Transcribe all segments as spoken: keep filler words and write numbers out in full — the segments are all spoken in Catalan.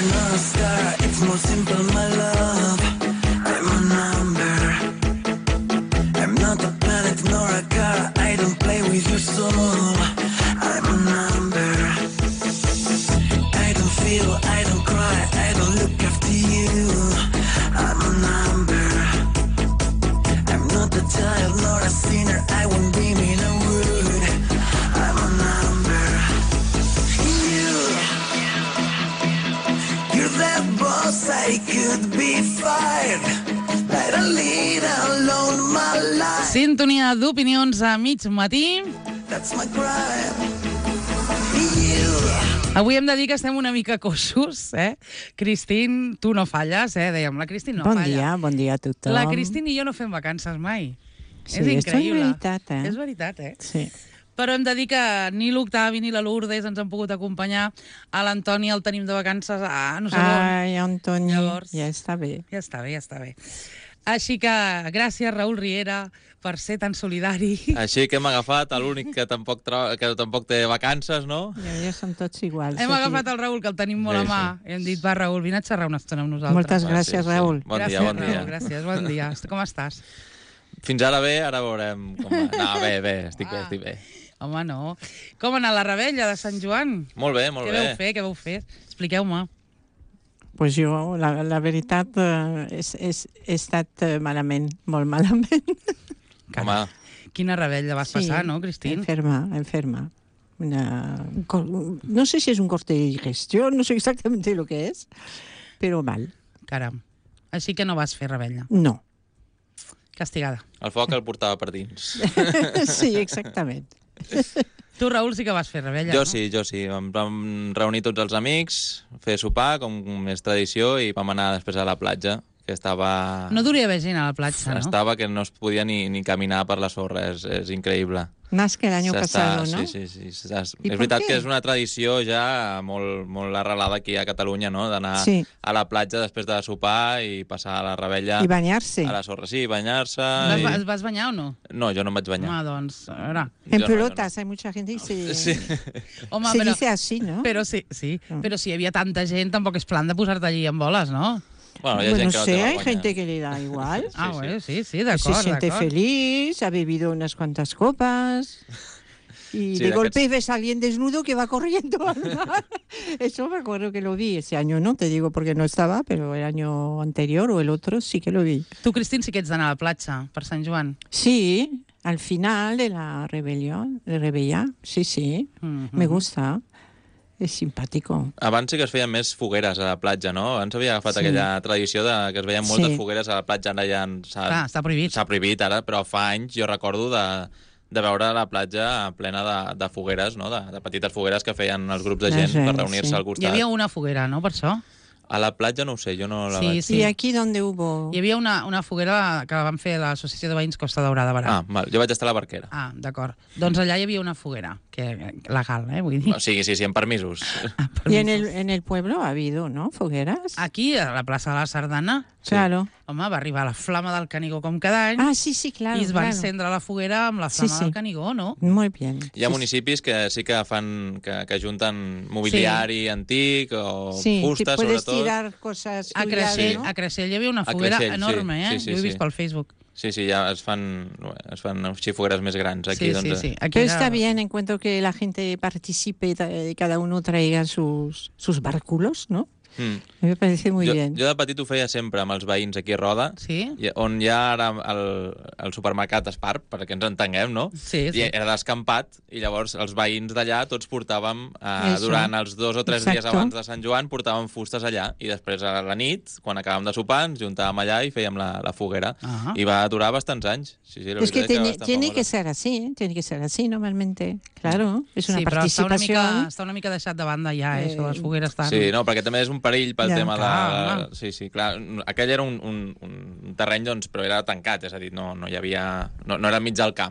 not a star, it's more simple, my love. I'm a number. I'm not a planet nor a car. I don't play with your soul. I'm a number. I don't feel, I don't cry, I don't look after you. I'm a number. I'm not a child nor a sinner. I won't be mean or rude. I'm a number. You, you're that boss, I could be fired. Let a lead alone my life. Sintonia d'opinions a mig matí. That's my crime. You. Avui hem de dir que estem una mica coixos, eh? Cristín, tu no falles, eh? Dèiem, la Cristín no bon falla. Dia, bon dia a tothom. La Cristín i jo no fem vacances mai. Sí, és increïble. esto és veritat, eh? És veritat, eh? Sí. Però hem de dir que ni l'Octavi ni la Lourdes ens han pogut acompanyar. A l'Antoni el tenim de vacances a no sé on. Ai, Antoni, Llavors, ja està bé. Ja està bé, ja està bé. Així que gràcies, Raül Riera, per ser tan solidari. Així que hem agafat l'únic que tampoc, tra... que tampoc té vacances, no? Ja, ja som tots iguals. Hem aquí. agafat el Raül, que el tenim molt Sí, a mà. sí. Hem dit, va, Raül, vine a xerrar una estona amb nosaltres. Moltes Ah, gràcies, sí, sí. Raül. Bon gràcies, dia, bon dia. Raül, gràcies, bon dia. Com estàs? Fins ara bé, ara veurem com va. No, bé, bé, estic bé, estic bé. Home, no. Com ha anat la rebella de Sant Joan? Molt bé, molt Què bé. vau fer, què vau fer? Expliqueu-me. Pues jo, la, la veritat, eh, és, és, he estat eh, malament, molt malament. Home, Quina rebella vas passar, no, Cristín? enferma, enferma. Una, un cor- no sé si és un corte de digestión, no sé exactamente lo que es, pero mal. Caram. Així que no vas fer rebella. No. Castigada. el foc el portava per dins. Sí, exactament. Tu, Raül, sí que vas fer rebella, Jo no? sí, jo sí. Vam, vam reunir tots els amics, fer sopar, com és tradició, i vam anar després a la platja, que estava... No duria haver gent a la platja, no? Estava que no es podia ni, ni caminar per la sorra, és, és increïble. Más que el año S'està- pasado, ¿no? Sí, sí, sí. s'està- És I per veritat què? que és una tradició ja molt, molt arrelada aquí a Catalunya, no?, d'anar Sí. a la platja després de sopar i passar a la rebella I bañarse. a la sorra. Sí, banyar-se... Vas, I... vas, vas banyar o no? No, jo no em vaig banyar. Home, doncs, a veure... En Jo no, pelotas, hay mucha gente que se, Sí. Home, se però, dice así, ¿no? però sí, sí. Mm. Però si hi havia tanta gent, tampoc és plan de posar-te allí en boles, no? Bueno, hi ha Bueno, gent que no sé, té hay vergonya. gente que le da igual. ah, sí. bueno, sí, sí, Que se d'acord, siente d'acord. feliz, ha bebido unas cuantas copas y Sí, de d'aquests- golpe ves a alguien desnudo que va corriendo al mar. Eso me acuerdo que lo vi ese año, no te digo porque no estaba, pero el año anterior o el otro sí que lo vi. Tu, Cristín, sí que ets d'anar a la platja per Sant Joan. Sí, al final de la rebelión, de rebella, sí, sí, Mhm. me gusta, es simpático. Abans sí que es feien més fogueres a la platja, no? Abans havia agafat Sí. aquella tradició de que es veien moltes Sí. fogueres a la platja, ara ja en- s'ha Clar, està prohibit. s'ha prohibit ara, però fa anys jo recordo de, de veure la platja plena de, de fogueres, no? de, de petites fogueres que feien els grups de La gent gent, per reunir-se sí. al Hi costat. havia una foguera, no, per això? A la platja no ho sé, jo no la Sí, vaig... sí. ¿Y aquí donde hubo? Hi havia una, una foguera que van fer l'Associació de Veïns Costa Daurada, Barà. Ah, val. Jo vaig estar a la barquera. Ah, d'acord. Doncs allà hi havia una foguera, que legal, eh, vull dir. No, sí, sí, sí, amb permisos. Ah, Y en permisos. el, en el pueblo ha habido, ¿no? Fogueras. Aquí, a la plaça de la Sardana, Claro. home, va arribar la flama del Canigó com cada any Ah, sí, sí, claro. i es va claro. encendre la foguera amb la Sí, flama sí. del Canigó, no? Muy bien. Hi ha Sí, municipis que sí que fan que, que junten mobiliari antic o sí, fusta, que puedes sobretot. tirar cosas A tuyas, Creixell, ¿no? a Creixell hi havia una A foguera Creixell, sí. enorme, eh? Sí, sí, Jo ho he sí. vist pel Facebook. Sí, sí, ja es fan, es fan així fogueres més grans aquí. sí, doncs, sí, sí. Aquí Pero era- está bien, encuentro que la gente participe y ta- y cada uno traiga sus, sus bárculos, ¿no? Mm. Me parece muy jo, bien. jo de petit ho feia sempre amb els veïns aquí a Roda, Sí? i- on hi ha ara el, el supermercat Espar, perquè ens entenguem, no? Sí, sí. I era descampat, i llavors els veïns d'allà tots portàvem, eh, Eso. durant els dos o tres dies Exacto. abans de Sant Joan, portàvem fustes allà, i després a la nit, quan acabàvem de sopar, ens juntàvem allà i fèiem la, la foguera. Ah. I va durar bastants anys. Sí, sí, la Es que veritat tiene, va estar tiene famosa. que ser así, ¿eh? Tiene que ser así normalmente. Claro, es una sí, però està una, participación. mica, està una mica deixat de banda ja, eh, Eh, això de les fogueres tan... Sí, no, perquè també és un perill pel Ja, tema de... clar, home. Sí, sí, clar. Aquell era un, un, un terreny, doncs, però era tancat, és a dir, no, no hi havia... No, no era mig del camp.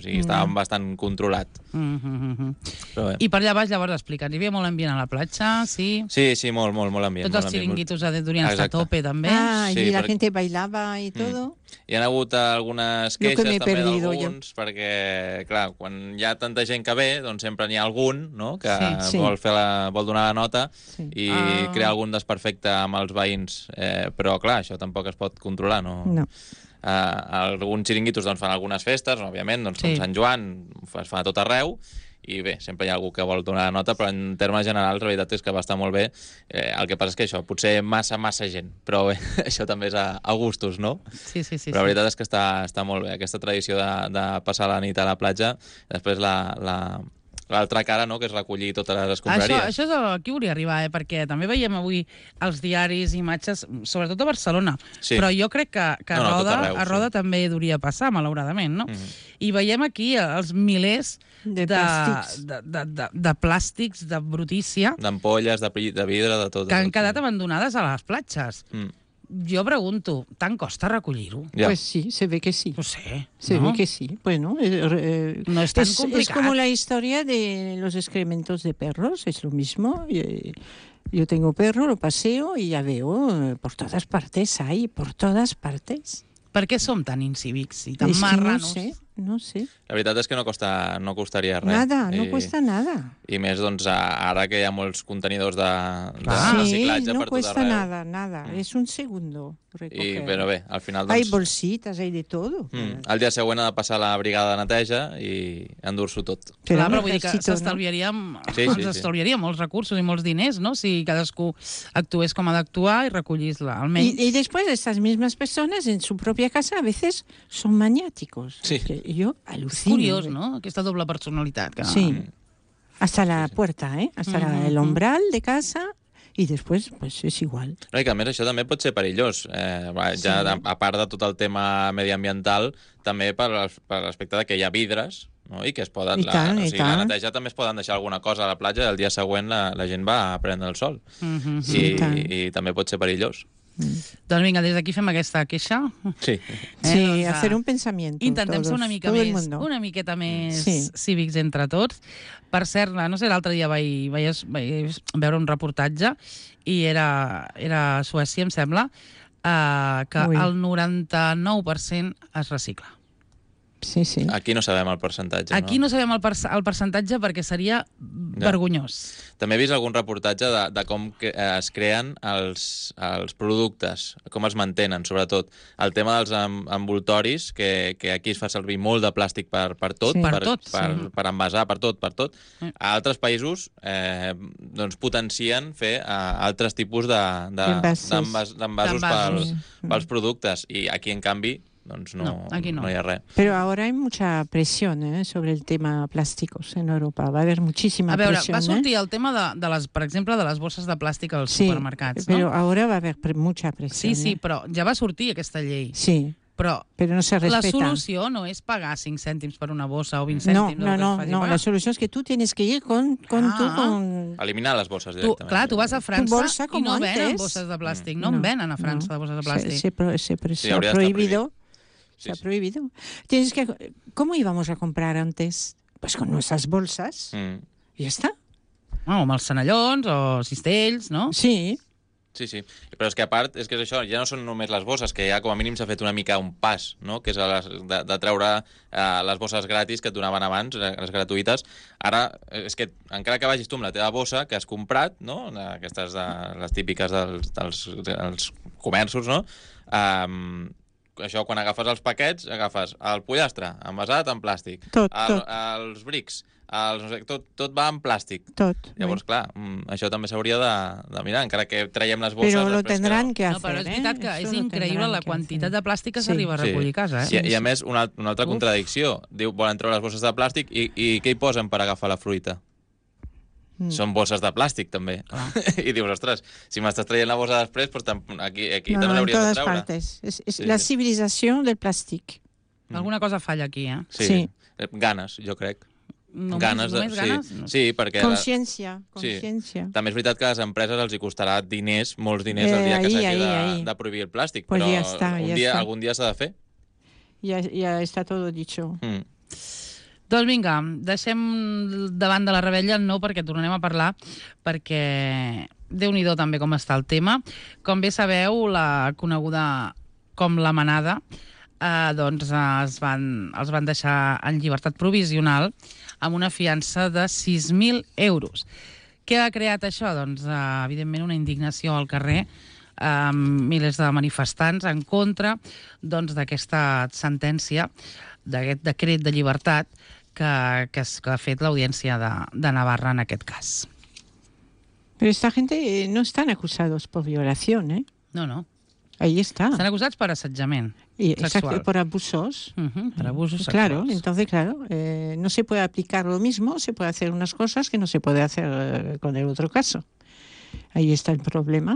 O sigui, estava Mm. bastant controlat. Mm -hmm. Però bé. I per allà baix, llavors, explica'ns, hi havia molt ambient a la platja, sí? Sí, sí, molt, molt, molt ambient. Tots molt els ambient. xiringuitos durien estar a Exacte. tope, també. Ah, Sí, y la perquè- gente bailaba y todo. Hi ha hagut algunes Jo que queixes m'he també perdido, d'alguns, perquè, clar, quan hi ha tanta gent que ve, doncs sempre n'hi ha algun, no?, que Sí, sí. vol, fer la, vol donar la nota Sí. i Ah. crear algun desperfecte amb els veïns. Eh, però, clar, això tampoc es pot controlar, no? No. Uh, alguns xiringuitos doncs, fan algunes festes, òbviament, doncs, Sí. com Sant Joan, es fa a tot arreu, i bé, sempre hi ha algú que vol donar la nota, però en termes generals la veritat és que va estar molt bé. Eh, el que passa és que això, potser massa, massa gent, però bé, això també és a, a gustos, no? Sí, sí, sí. Però la sí. veritat és que està, està molt bé, aquesta tradició de, de passar la nit a la platja, després la... la l'altra cara, no?, que és recollir totes les Això, escombraries. això és el, aquí volia arribar, eh? Perquè també veiem avui als diaris imatges, sobretot a Barcelona, Sí. però jo crec que, que No, a no, a tot Roda, arreu, a Roda sí. també duria passar, malauradament, no? Mhm. I veiem aquí els milers De de, plàstics. de, de, de, de plàstics, de brutícia, D'ampolles, de, pi- de vidre, de tot. que han tot, quedat sí. abandonades a les platges. Mm. Jo pregunto, tant costa recollir-ho? Ja. Pues sí, se ve que sí. No sé, Se no? ve que sí. Bueno, eh, eh, No es tan es, es complicat. como la historia de los excrementos de perros, es lo mismo. Eh, Yo tengo perro, lo paseo y ya veo eh, por todas partes hay, por todas partes. Per què som tan incívics i tan Es que no marranos? sé, no sé. La veritat és que no, costa, no costaria res. Nada, no I, cuesta nada. I més, doncs, a- ara que hi ha molts contenidors de, de Clar. reciclatge Sí, no per tot cuesta arreu. nada, nada. Mm. Es un segundo I, recoger. però bé, al final, Hay doncs... bolsitas, hay de todo. Mm, el dia següent ha de passar la brigada de neteja i endur-s'ho tot. Pero Clar, un però vull dir que ejército, ¿no? s'estalviaria Sí, sí, ens sí. estalviaria molts recursos i molts diners, no? Si cadascú actués com ha d'actuar i recollís la, almenys. Y, y después estas mismas personas en su propia casa a veces son maniáticos. Sí. Que yo alucino. Curiós, no? Aquesta doble personalitat. Que... Sí. Hasta la puerta, ¿eh? Hasta la- Ujú, el ujú. umbral de casa y después pues es igual. No, i que a més això també pot ser perillós. Eh, va, ja, Sí. a, a part de tot el tema mediambiental, també per, al- per l'aspecte de que hi ha vidres, no? I que es poden... I tant, la, o i sigui, la tant. neteja també es poden deixar alguna cosa a la platja i el dia següent la, la gent va a prendre el sol. Mhm. Sí, I, i tant. i també pot ser perillós. Doncs vinga, des d'aquí fem aquesta queixa. Sí. Sí, doncs, hacer ah, un pensamiento. Intentem ser todos, una mica todo el més, mundo. una miqueta més Sí. cívics entre tots. Per cert, no sé, l'altre dia vaig, vaig, vaig veure un reportatge i era, era a Suècia, em sembla, eh, que Ui. el noranta-nou per cent es recicla. Sí, sí. Aquí no sabem el percentatge. Aquí no sabem el, perc el percentatge perquè seria vergonyós. També he vist algun reportatge de, de com que, eh, es creen els, els productes, com es mantenen, sobretot. El tema dels em, envoltoris, que, que aquí es fa servir molt de plàstic per, per tot, Sí. Per per, tot, per, sí. per envasar, per tot, per tot. Mm. A altres països eh, doncs potencien fer eh, altres tipus de, de, Envasos. d'envas- d'envasos D'envasos. pels, pels productes. I aquí, en canvi, doncs no, No, aquí no. no hi ha res. Pero ahora hay mucha presión ¿eh? sobre el tema plásticos en Europa. Va a haber muchísima A veure, presión. va ¿eh? sortir el tema de, de les, per exemple, de les bosses de plàstic als Sí, supermercats, pero no? ahora va a haber pre- mucha presión. Sí, sí, ¿eh? però ja va sortir aquesta llei. Sí, Però pero no se la respeta. solució no és pagar cinc cèntims per una bossa o vint No, cèntims. no, el que no, et faci no. pagar. La solución es que tú tienes que ir con, con Ah. tu... Con... Eliminar les bosses Tu, directament. clar, tu vas a França bolsa i com no venen antes. bosses de plàstic. No, No, en venen a França no. de bosses de Se, plàstic. se, pro- se, pro- se ha habría de estar prohibido. Sí, Se ha sí. prohibido. Tienes que... ¿Cómo íbamos a comprar antes? Pues con nuestras bolsas. Mm. Y ya está. No, amb els senallons o cistells, no? Sí. Sí, sí. Però és que a part, és que és això, ja no són només les bosses, que ja com a mínim s'ha fet una mica un pas, no? Que és a les, de, de treure eh, les bosses gratis que et donaven abans, eh, les gratuïtes. Ara, eh, és que encara que vagis tu amb la teva bossa que has comprat, no? Aquestes, de, les típiques dels, dels, dels comerços, no? Um, això, quan agafes els paquets, agafes el pollastre envasat en plàstic, Tot, el, tot. els brics, els, no sé, tot, tot va en plàstic. Tot. Llavors, clar, mm, això també s'hauria de, de mirar, encara que traiem les bosses... Pero lo després tendrán que No, hacer. però és veritat que ¿eh? és Eso lo increïble tendrán la que quantitat hacer. de plàstic que Sí. s'arriba a recollir a casa, eh? I, I a més, una, una altra Uf. contradicció. Diu, volen treure les bosses de plàstic i, i què hi posen per agafar la fruita? Mm. Són bosses de plàstic, també. I dius, ostres, si m'estàs traient la bossa després, doncs tam- aquí, aquí No, també no, en l'hauries de todas treure. partes. Es, es Sí, la sí. civilización del plástico. Alguna cosa falla aquí, eh? Sí. Sí. Eh, Ganes, jo crec. Només, ganes de, només ganes? Sí, No. sí, perquè... la- Conciencia, Sí. conciencia. També és veritat que a les empreses els hi costarà diners, molts diners, el Eh, dia que ahí, s'hagi ahí, de, ahí. de prohibir el plàstic. Pues però ja està, un ja dia, està. algun dia s'ha de fer. Ya, ya está todo dicho. Mm. Doncs vinga, deixem davant de la rebella el no, perquè tornarem a parlar, perquè Déu-n'hi-do també com està el tema. Com bé sabeu, la coneguda com la Manada, eh, doncs es van, els van deixar en llibertat provisional amb una fiança de sis mil euros. Què ha creat això? Doncs, eh, evidentment, una indignació al carrer, amb milers de manifestants en contra doncs, d'aquesta sentència, d'aquest decret de llibertat que, que, es, que ha fet l'Audiència de, de Navarra en aquest cas. Pero esta gente eh, no están acusados por violación, ¿eh? No, no. Ahí está. Estan acusats per assetjament Y, sexual. exacto, por abusos. Uh -huh, per abusos Claro, sexuals. entonces, claro, eh, no se puede aplicar lo mismo, se puede hacer unas cosas que no se puede hacer eh, con el otro caso. Ahí está el problema.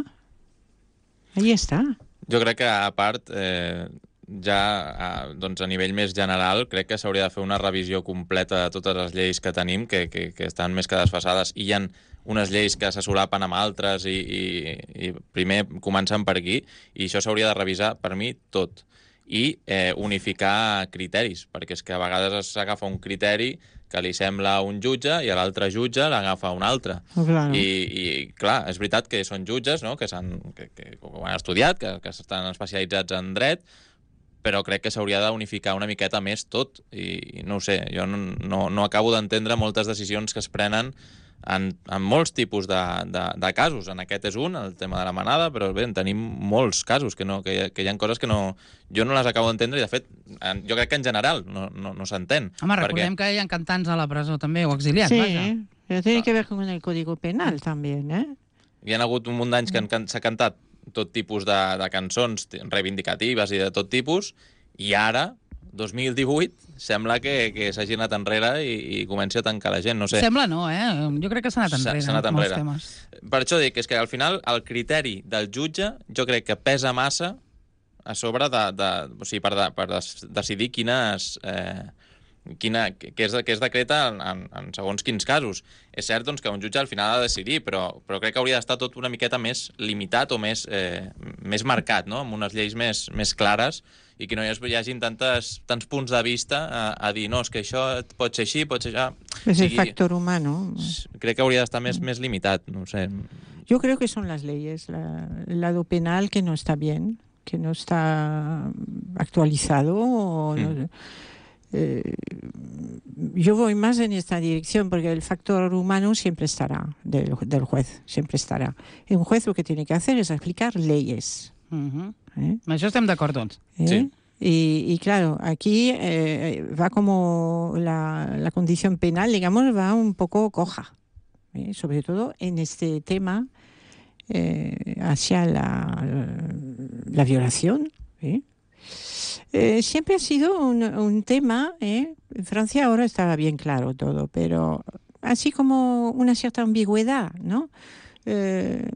Ahí està. Jo crec que, a part, eh, ja a, doncs a nivell més general, crec que s'hauria de fer una revisió completa de totes les lleis que tenim, que, que, que estan més que desfasades, i hi ha unes lleis que se solapen amb altres i, i, i primer comencen per aquí, i això s'hauria de revisar, per mi, tot. I eh, unificar criteris, perquè és que a vegades s'agafa un criteri que li sembla a un jutge i a l'altre jutge l'agafa un altre. Claro. I, I, clar, és veritat que són jutges, no?, que, que, que, que ho han estudiat, que, que estan especialitzats en dret, però crec que s'hauria d'unificar una miqueta més tot. I, i no ho sé, jo no, no, no acabo d'entendre moltes decisions que es prenen en, en molts tipus de, de, de casos. En aquest és un, el tema de la Manada, però bé, en tenim molts casos, que, no, que, hi ha, que hi ha coses que no, jo no les acabo d'entendre, i de fet, en, jo crec que en general no, no, no s'entén. Home, recordem perquè... que hi ha cantants a la presó també, o exiliats, Sí, vaja. pero tiene que ver con el Código Penal también, ¿eh? Hi ha hagut un munt d'anys que han, s'ha cantat tot tipus de, de cançons reivindicatives i de tot tipus, i ara, dos mil divuit, sembla que, que s'hagi anat enrere i, i comenci a tancar la gent, no sé. Sembla no, eh? Jo crec que s'ha anat S'ha- enrere. s'ha anat en molts enrere. temes. Per això dic, és que al final el criteri del jutge jo crec que pesa massa a sobre de, de, o sigui, per, de, per des, decidir quines, eh, quina, què, és, què es decreta en, en, en segons quins casos. És cert doncs, que un jutge al final ha de decidir, però, però crec que hauria d'estar tot una miqueta més limitat o més, eh, més marcat, no?, amb unes lleis més, més clares, i que no hi, hi hagin tantes, tants punts de vista a, a dir, no, és que això pot ser així, pot ser això... Es O el sigui, factor humano. crec que hauria d'estar més, més limitat, no ho sé. Yo creo que son las leyes, la- el lado penal que no está bien, que no está actualizado. O no- Mm. eh, yo voy más en esta dirección porque el factor humano siempre estará, del, del juez, siempre estará. Y un juez lo que tiene que hacer es aplicar leyes. Uh -huh. ¿eh? Amb això estem d'acord tots. ¿eh? Sí. Y, y claro, aquí eh, va como la, la condición penal, digamos, va un poco coja, ¿eh? Sobre todo en este tema eh, hacia la, la violación. ¿eh? Eh, siempre ha sido un, un tema, ¿eh? En Francia ahora estaba bien claro todo, pero así como una cierta ambigüedad, ¿no? Eh,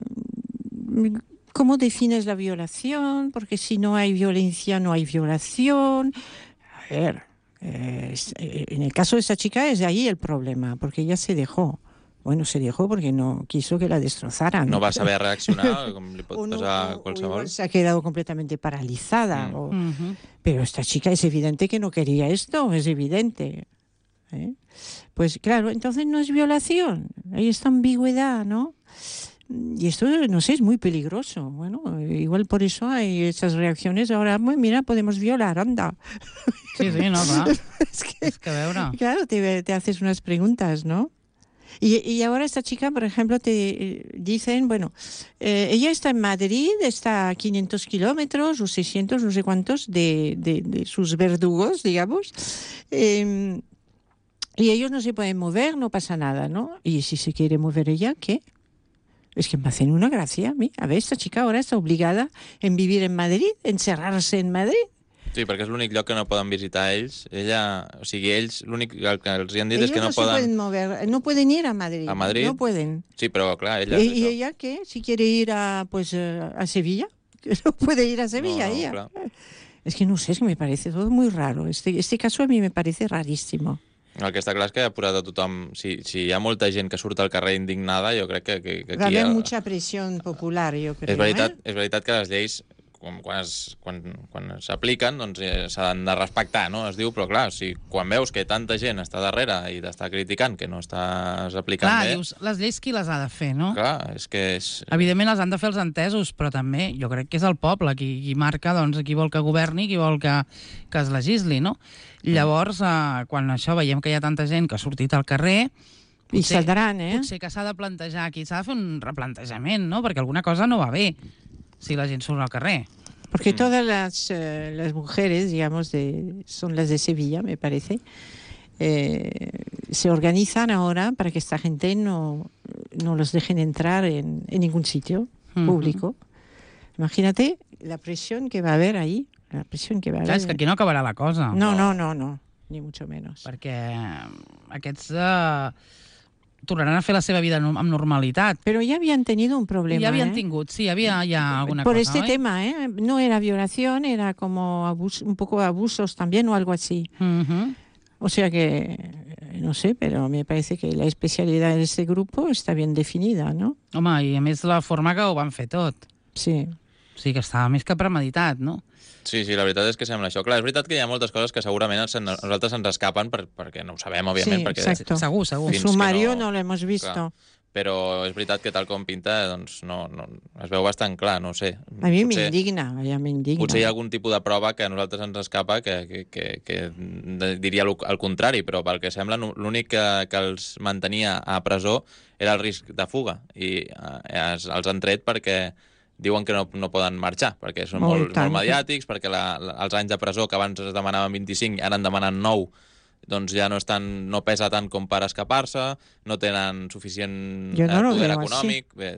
¿Cómo defines la violación? Porque si no hay violencia, no hay violación. A ver, eh, es- eh, en el caso de esa chica es de ahí el problema, porque ella se dejó. Bueno, se dejó porque no quiso que la destrozaran. No va saber reaccionar, com li pot O no, passar a o- o qualsevol. igual se ha quedado completamente paralizada. Mm. o- Uh -huh. Pero esta chica es evidente que no quería esto, es evidente. ¿eh? Pues claro, entonces no es violación. Hay esta ambigüedad, ¿no? Y esto, no sé, es muy peligroso. Bueno, igual por eso hay esas reacciones. Ahora, "Bueno, mira, podemos violar, anda." Sí, sí, no, clar. Es que, És que a veure... claro, te, te haces unas preguntas, ¿no? Y, y ahora esta chica, por ejemplo, te eh, dicen, bueno, eh, ella está en Madrid, está a quinientos kilómetros o seiscientos, no sé cuántos, de, de, de sus verdugos, digamos, eh, y ellos no se pueden mover, no pasa nada, ¿no? Y si se quiere mover ella, ¿qué? Es que me hacen una gracia a mí. A ver, esta chica ahora está obligada en vivir en Madrid, encerrarse en Madrid. Sí, perquè és l'únic lloc que no poden visitar ells. Ella, o sigui, ells, l'únic que els hi han dit Ellos és que no, no se poden... pueden mover, no pueden ir a Madrid. ¿A Madrid? No pueden. Sí, però clar, ella... ¿Y, és y això. ella qué? Si quiere ir a, pues, eh, a Sevilla, que no puede ir a Sevilla no, no, ella. clar. Es que no sé, es que me parece todo muy raro. Este, este caso a mí me parece rarísimo. El que està clar és que ha posat a tothom... Si, si hi ha molta gent que surt al carrer indignada, jo crec que, que, que Va a aquí... haber ha- mucha presión popular, yo creo. És veritat, ¿eh? és veritat que les lleis quan es, quan, quan s'apliquen doncs eh, s'han de respectar, no? Es diu, però clar, si quan veus que tanta gent està darrere i t'està criticant que no estàs aplicant Clar, bé... dius, les lleis qui les ha de fer, no? Clar, és que és... Evidentment les han de fer els entesos, però també jo crec que és el poble qui, qui marca doncs, qui vol que governi, qui vol que, que es legisli, no? Llavors, eh, quan això veiem que hi ha tanta gent que ha sortit al carrer... I saldran, eh? Potser que s'ha de plantejar aquí, s'ha de fer un replantejament, no? Perquè alguna cosa no va bé si la gent surt al carrer. Porque todas las, eh, las mujeres, digamos, de, son las de Sevilla, me parece, eh, se organizan ahora para que esta gente no, no los dejen entrar en, en ningún sitio público. Uh-huh. Imagínate la presión que va a haber ahí, la presión que va a haber. Clar, és que aquí no acabarà la cosa. No, no, no, no, ni mucho menos. Perquè aquests... Eh, tornaran a fer la seva vida amb normalitat. Pero ya habían tenido un problema. Ya habían ¿eh? tingut, sí, había ya alguna Por cosa, este ¿eh? tema, ¿eh? No era violación, era como abus, un poco abusos también o algo así. Uh-huh. O sea que, no sé, pero me parece que la especialidad de este grupo está bien definida, ¿no? Home, i a més la forma que ho van fer tot. Sí. O sigui que estava més que premeditat, no? Sí, sí, la veritat és que sembla això. Clar, és veritat que hi ha moltes coses que segurament ens, nosaltres ens escapen per, perquè no ho sabem, òbviament. Sí, perquè exacto. Segur, segur. El sumario no, no lo hemos visto. Clar. Però és veritat que tal com pinta, doncs no, no, es veu bastant clar, no ho sé. A mi Potser- m'indigna, ja m'indigna. Potser hi ha algun tipus de prova que a nosaltres ens escapa que, que, que, que diria el, el contrari, però pel que sembla l'únic que, que els mantenia a presó era el risc de fuga i eh, els, els han tret perquè diuen que no, no poden marxar, perquè són Oh, molt, i tant. molt mediàtics, perquè la, la, els anys de presó que abans es demanaven vint-i-cinc ara en demanen nou, doncs ja no, estan, no pesa tant com per escapar-se, no tenen suficient Jo no eh, lo poder veo econòmic, bé,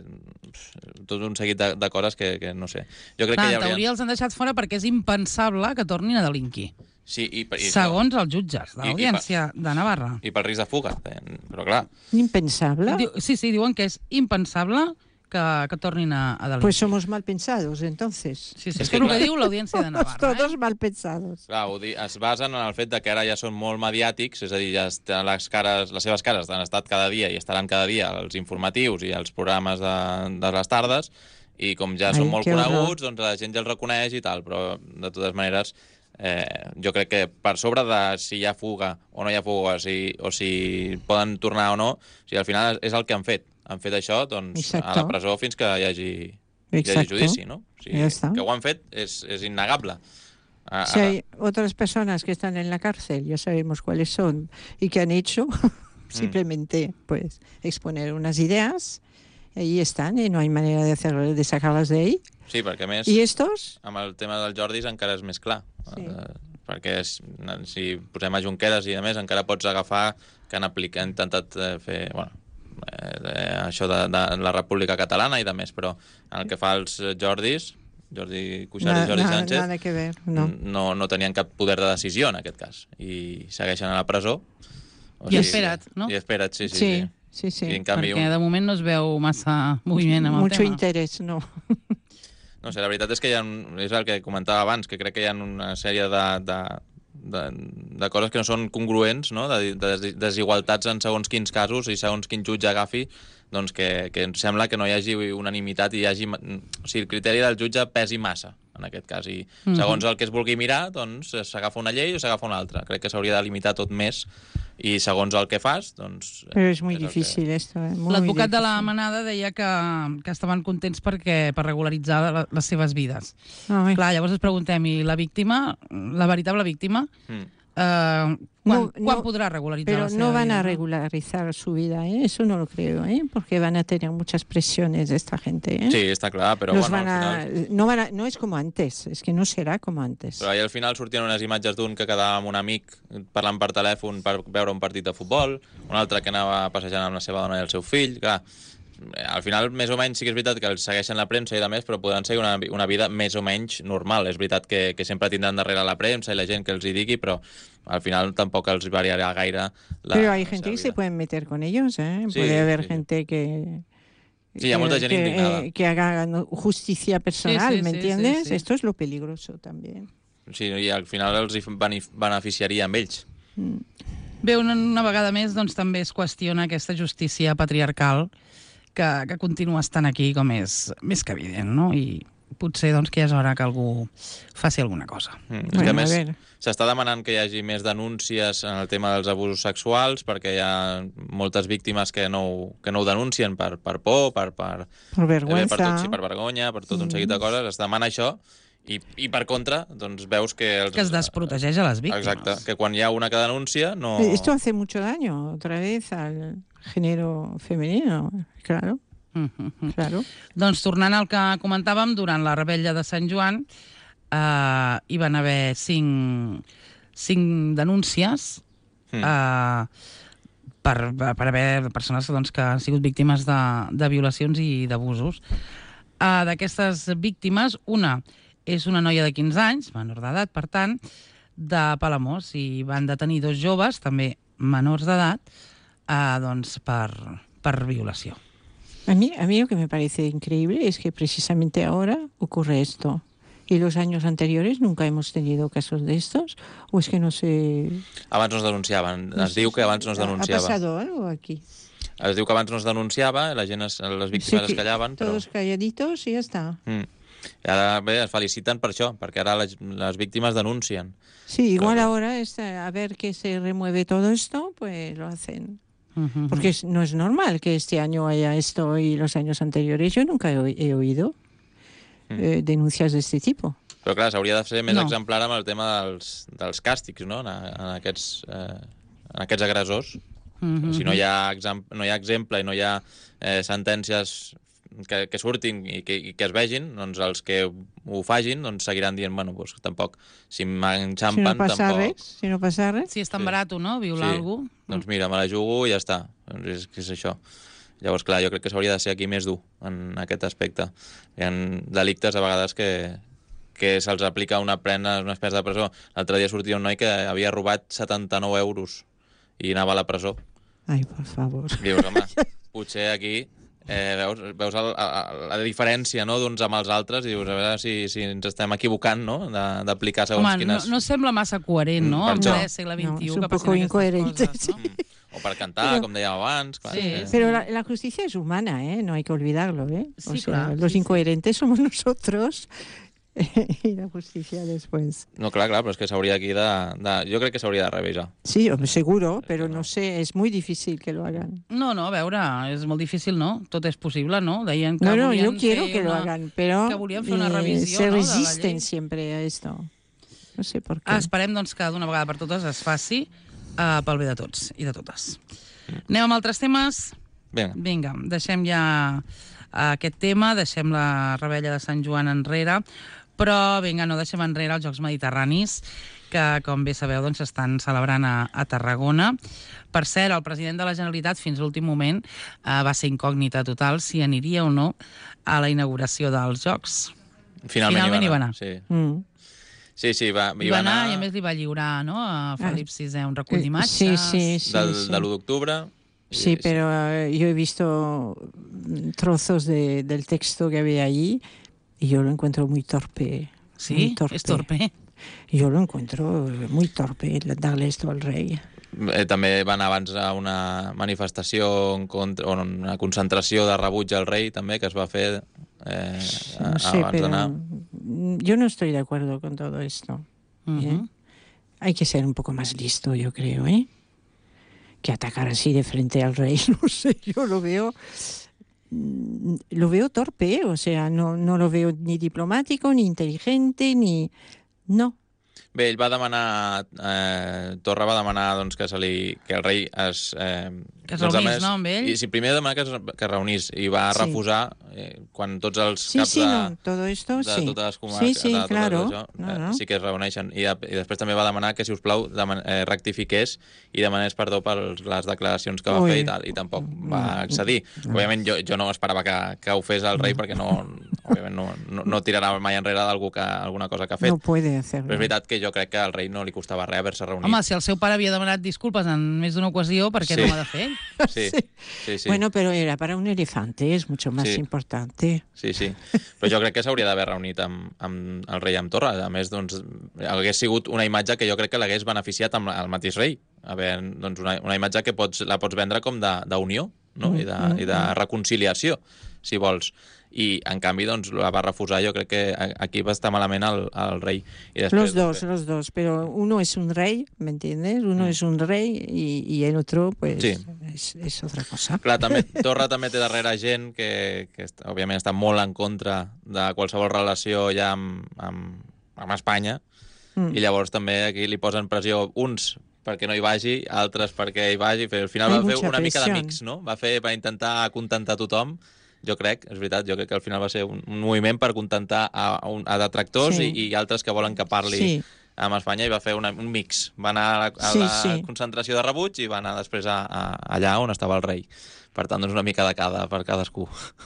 tot un seguit de, de coses que, que no sé. Jo crec Clar, que hi en hauria... teoria els han deixat fora perquè és impensable que tornin a delinquir. Sí, i, i, Segons els jutges de I- i l'Audiència de Navarra. I pel risc de fuga, eh, però clar, Impensable. Diu, sí, sí, diuen que és impensable que, que tornin a, a delinquir. Pues somos mal pensados, entonces. Sí, sí, És és que el clar. que diu l'Audiència de Navarra. Todos Eh? mal pensados. clar ho di, es basen en el fet de que ara ja són molt mediàtics, és a dir, ja estan les, cares, les seves cares han estat cada dia i estaran cada dia als informatius i als programes de, de les tardes, i com ja Ai, són molt que horror. coneguts, doncs la gent ja els reconeix i tal, però de totes maneres eh, jo crec que per sobre de si hi ha fuga o no hi ha fuga, si, o si poden tornar o no, o sigui, al final és el que han fet. Han fet això doncs, Exacto. a la presó fins que hi hagi, hi hagi Exacto. judici, no? O sigui, Ja està. que ho han fet és, és innegable. A- Si ara- hay otras personas que están en la cárcel, ya sabemos cuáles son, y que han hecho simplemente pues exponer unas ideas, ahí están, y no hay manera de, hacer, de sacarlas de ahí. Sí, perquè a més... ¿Y estos? Amb el tema dels Jordis encara és més clar. Sí. Eh, perquè és, si posem a Junqueras i a més encara pots agafar que han, aplicat, han intentat eh, fer bueno, eh, eh, això de, de la República Catalana i de més, però en el que fa als Jordis, Jordi Cuixart Na- i Jordi na- Sánchez, nada que ver, no. no, no tenien cap poder de decisió en aquest cas i segueixen a la presó. O I espera't, no? I espera't, sí, sí. Sí, sí. sí, sí. I en canvi, Perquè un, de moment no es veu massa moviment amb el Mucho tema. interés, no. no sé, la veritat és que hi ha, és el que comentava abans, que crec que hi ha una sèrie de, de, de, de coses que no són congruents, no? de, de des- desigualtats en segons quins casos i segons quin jutge agafi, doncs que, que em sembla que no hi hagi unanimitat i hi hagi... O sigui, el criteri del jutge pesi massa, en aquest cas. I segons el que es vulgui mirar, doncs s'agafa una llei o s'agafa una altra. Crec que s'hauria de limitar tot més i segons el que fas, doncs... Pero es muy el que- difícil esto. ¿eh? Muy L'advocat de la difícil. Manada deia que, que estaven contents perquè per regularitzar la, les seves vides. Ai. Clar, llavors ens preguntem, i la víctima, la veritable víctima, Mm. eh, quan, No, quan no, podrà regularitzar Pero la seva no van vida? a regularizar su vida, ¿eh? Eso no lo creo, ¿eh? Porque van a tener muchas presiones esta gente, ¿eh? Sí, està clar, però Los bueno, van al a, final... no, van a, no es como antes, es que no será como antes. Però ahir al final sortien unes imatges d'un que quedava amb un amic parlant per telèfon per veure un partit de futbol, un altre que anava passejant amb la seva dona i el seu fill, clar, al final més o menys sí que és veritat que els segueixen la premsa i de més, però poden ser una, una vida més o menys normal. És veritat que, que sempre tindran darrere la premsa i la gent que els hi digui, però al final tampoc els variarà gaire la Pero hay la gente seva que se vida. pueden meter con ellos, ¿eh? Sí, Puede haber sí, sí. gente que... Sí, hi ha molta gent que, indignada. eh, que haga no, justicia personal, Sí, sí, ¿me sí, entiendes? sí, sí. Esto es lo peligroso también. Sí, i al final els hi bene- beneficiaria amb ells. Bé, una, una vegada més doncs, també es qüestiona aquesta justícia patriarcal que, que continua estant aquí com és més que evident, no? I potser doncs, que ja és hora que algú faci alguna cosa. Mm. És que, a Bueno, a més, ver. s'està demanant que hi hagi més denúncies en el tema dels abusos sexuals, perquè hi ha moltes víctimes que no, ho- que no ho denuncien per, per por, per, per, Por eh, per, vergüenza. tot, sí, per vergonya, per tot un seguit de coses. Es demana això i, i per contra, doncs veus que... Els, Que es desprotegeix a les víctimes. Exacte, que quan hi ha una que denuncia no... Eh, Esto hace mucho daño, otra vez, al género femenino. Claro, Mm -hmm. claro. Doncs tornant al que comentàvem, durant la rebella de Sant Joan eh, hi van haver cinc, cinc denúncies Mm. eh, per, per haver persones doncs, que han sigut víctimes de, de violacions i d'abusos. Uh, D'aquestes víctimes, una és una noia de quinze anys, menor d'edat, per tant, de Palamós, i van detenir dos joves, també menors d'edat, uh, doncs per, per violació. A mí, a mí lo que me parece increíble es que precisamente ahora ocurre esto. ¿Y los años anteriores nunca hemos tenido casos de estos? ¿O es que no sé...? Abans no es denunciaven. Es diu que abans no es ¿Ha denunciava. pasado algo aquí? Es diu que abans no es denunciava, la gent es, les víctimes Sí, es callaven, però... Todos calladitos y ya está. Mm. I ara, bé, es feliciten per això, perquè ara les, les víctimes denuncien. Sí, igual Claro. ahora es, eh, a ver que se remueve todo esto, pues lo hacen. Uh -huh. Porque es- no es normal que este año haya esto y los años anteriores. Yo nunca he, oi- he oído eh, denuncias de este tipo. Però clar, s'hauria de ser més No. exemplar amb el tema dels, dels càstigs, no?, en, en, aquests, eh, en aquests agressors. Uh -huh. Si no hi ha, exam, no hi ha exemple i no hi ha eh, sentències que, que surtin i que, i que es vegin, doncs els que ho fagin doncs seguiran dient, bueno, doncs tampoc, si Si m'enxampen, no pasa tampoc... res, si no pasa res. Si és tan Sí. barat, no?, violar Sí. algú. Doncs mira, me la jugo i ja està. Doncs és, que és això. Llavors, clar, jo crec que s'hauria de ser aquí més dur en aquest aspecte. Hi ha delictes a vegades que, que se'ls aplica una pena, una espècie de presó. L'altre dia sortia un noi que havia robat setanta-nou euros i anava a la presó. Ay, por favor. Dius, home, potser aquí eh, veus, veus el, el, la diferència, no?, d'uns amb els altres i dius, a veure si, si ens estem equivocant, no?, de- d'aplicar segons Home, quines... no, no sembla massa coherent, no?, Mm, per en això. ple segle vint-i-u, No, és un que passin poco aquestes incoherente, coses, no? Mm. O per cantar, Però- com dèiem abans. Clar, Sí, eh? Pero la, la justicia es humana, ¿eh? No hay que olvidarlo, ¿eh? Sí, o sea, claro, los sí, sí. incoherentes somos nosotros y la justicia después. No, clar, clar, però és que s'hauria aquí de, de... Jo crec que s'hauria de revisar. Sí, hombre, seguro, pero no sé, es muy difícil que lo hagan. No, no, a veure, és molt difícil, no? Tot és possible, no? Deien que No, no, volien yo quiero fer que lo una- hagan, pero que volien fer una eh, revisió, se no, de la resisten llei. siempre a esto. No sé por qué. Ah, esperem doncs, que d'una vegada per totes es faci uh, pel bé de tots i de totes. Anem amb altres temes? Vinga. Vinga, deixem ja aquest tema, deixem la rebella de Sant Joan enrere, però vinga, no deixem enrere els Jocs Mediterranis, que, com bé sabeu, doncs, estan celebrant a, a Tarragona. Per cert, el president de la Generalitat fins a l'últim moment eh, va ser incògnita total si aniria o no a la inauguració dels Jocs. Finalment, Finalment hi hi va va anar. anar. Sí, Mm. sí, sí va, Hi va anar i a més li va lliurar, no, a Felip sisè un recull Eh, d'imatges. Sí, sí, sí. del, sí. de l'u d'octubre. Sí, pero eh, yo he visto mm, trozos de, del texto que había allí y yo lo encuentro muy torpe. Sí, muy torpe. és torpe. Yo lo encuentro muy torpe, darle esto al rey. Eh, també va anar abans a una manifestació en contra, o una concentració de rebuig al rei, també, que es va fer eh, No sé, abans pero d'anar. mm, yo no estoy de acuerdo con todo esto. Uh ¿eh? -huh. Hay que ser un poco más listo, yo creo, ¿eh? Que atacar así de frente al rey, no sé, yo lo veo, mm, lo veo torpe, o sea, no, no lo veo ni diplomático, ni inteligente, ni... No. Bé, ell va demanar, eh, Torra va demanar doncs, que, se li, que el rei es... Eh, Que es doncs, reunís, a més, no, amb ell? I, sí, primer demanar que es, que es reunís i va Sí. refusar eh, quan tots els Sí, caps sí, de, no, todo esto de sí. totes les comarques, Sí, sí, de totes claro. això, No, eh, no. sí que es reuneixen. I, de, I després també va demanar que, si us plau, deman, eh, rectifiqués i demanés perdó per les declaracions que va Ui. fer i tal, i tampoc va Mm, accedir. no. Òbviament, jo, jo no esperava que, que ho fes el rei, perquè no, òbviament no, no, no tirarà mai enrere d'algú que alguna cosa que ha fet. No puede hacerlo. Però és veritat que jo crec que al rei no li costava res haver-se reunit. Home, si el seu pare havia demanat disculpes en més d'una ocasió, per què Sí. no ho ha de fer? Sí, sí, sí. Bueno, pero era para un elefante, es mucho más Sí. importante. Sí, sí. Però jo crec que s'hauria d'haver reunit amb, amb el rei amb Torra. A més, doncs, hagués sigut una imatge que jo crec que l'hagués beneficiat amb el mateix rei. Haver, doncs, una, una imatge que pots, la pots vendre com d'unió, no? I, de, i de reconciliació, si vols. i en canvi doncs la va refusar. Jo crec que aquí va estar malament el, el rei. I després, los dos, los dos, pero uno es un rey, ¿me entiendes? Uno mm. es un rey y, y el otro pues sí. es, es otra cosa. Clar, també, Torra també té darrere gent que, que òbviament està molt en contra de qualsevol relació ja amb, amb, amb Espanya, mm. i llavors també aquí li posen pressió uns perquè no hi vagi, altres perquè hi vagi. Al final Hay va fer una mica de mix, no? Va fer per intentar acontentar tothom, jo crec, és veritat, jo crec que al final va ser un, un moviment per acontentar a, a detractors sí. i, i altres que volen que parli sí. amb Espanya, i va fer una, un mix. Va anar a la, a sí, la sí. concentració de rebuig i va anar després a, a, allà on estava el rei. Per tant, doncs una mica de cada per cadascú.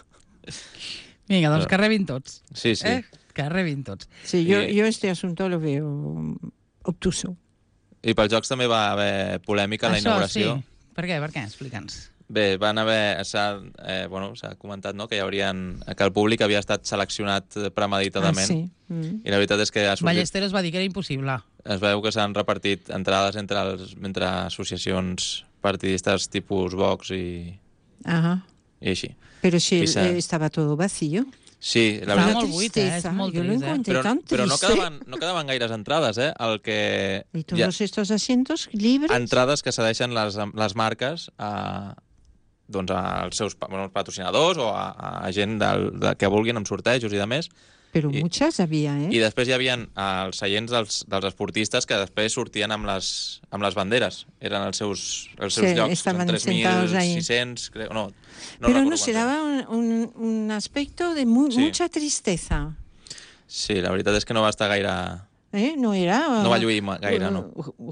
Vinga, doncs que rebin tots. Sí, sí. Eh? Que rebin tots. Sí, yo, I... yo este asunto lo veo obtuso. I pels Jocs també va haver polèmica a la Això, inauguració. Sí. Per què? Per què? Explica'ns. Bé, van haver... S'ha eh, bueno, s'ha comentat, no?, que hi haurien, que el públic havia estat seleccionat premeditadament. Ah, sí. Mm. I la veritat és que ha sortit... Ballesteros va dir que era impossible. Es veu que s'han repartit entrades entre, els, entre associacions partidistes tipus Vox i... Ajá. I així. Pero si el, estava todo vacío. Sí, la veritat... molt buit, eh? És molt trist, eh? Però, però no, quedaven, no quedaven gaires entrades, eh? El que... I tots ja, estos asientos libres? Entrades que cedeixen les, les marques a, doncs als seus bueno, patrocinadors o a, a gent del, de, que vulguin amb sortejos i de més. Però I, muchas havia, eh? I després hi havia els seients dels, dels esportistes que després sortien amb les, amb les banderes. Eren els seus, els seus sí, llocs, són tres mil sis-cents, creo, no. No Pero no se daba un, un, un aspecto de muy, sí. mucha tristeza. Sí, la veritat és que no va estar gaire... ¿Eh? No era... No va lluir gaire, no.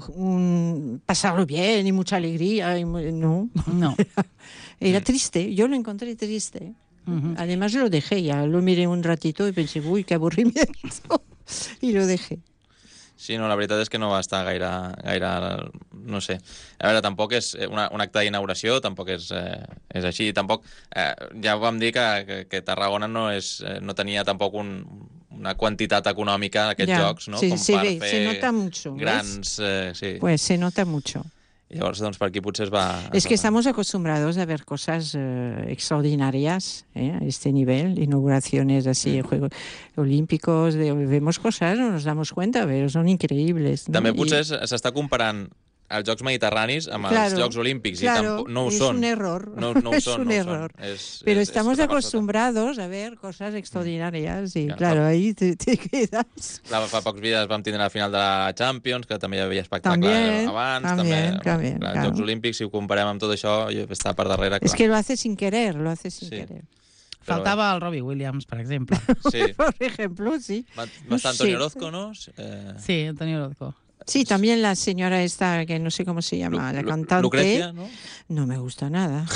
Un, pasarlo bien y mucha alegría. Y, no. No. Era triste. Yo lo encontré triste. Uh-huh. Además lo dejé, ya lo miré un ratito y pensé, uy, qué aburrimiento. Y lo dejé. Sí, no, la veritat és que no va estar gaire... gaire no sé. A veure, tampoc és una, un acte d'inauguració, tampoc és, eh, és així. Tampoc, eh, ja vam dir que, que, que Tarragona no, és, no tenia tampoc un, una quantitat econòmica d'aquests ja. jocs, no? Sí, com sí, per ve, fer se nota mucho, grans... Eh, sí. Pues se nota mucho. I llavors, doncs, per aquí potser es va... Es que estamos acostumbrados a ver cosas eh, extraordinarias eh, a este nivel, inauguraciones así, Juegos Olímpicos, de, vemos cosas, no nos damos cuenta, pero son increíbles. ¿No? També potser I... s'està comparant els Jocs Mediterranis amb claro, els Jocs Olímpics claro, i no ho es són. Un error. No, no ho es són, un no error. Són. És, Pero és, estamos és acostumbrados a ver cosas extraordinarias y claro, claro ahí te, te quedas. Clar, fa pocs dies vam tindre la final de la Champions, que també hi havia espectacle también, abans. También, també, también, clar, claro. Jocs Olímpics, si ho comparem amb tot això, està per darrere, clar. Es que lo hace sin querer, lo hace sin sí. querer. Faltava el Robbie Williams, per exemple. Sí. Por ejemplo, sí. Va, va estar Antonio sí. Orozco, ¿no? Eh... Sí, Antonio Orozco. Sí, también la señora esta, que no sé cómo se llama, Lu la cantante. Lucrecia, ¿no? No me gusta nada.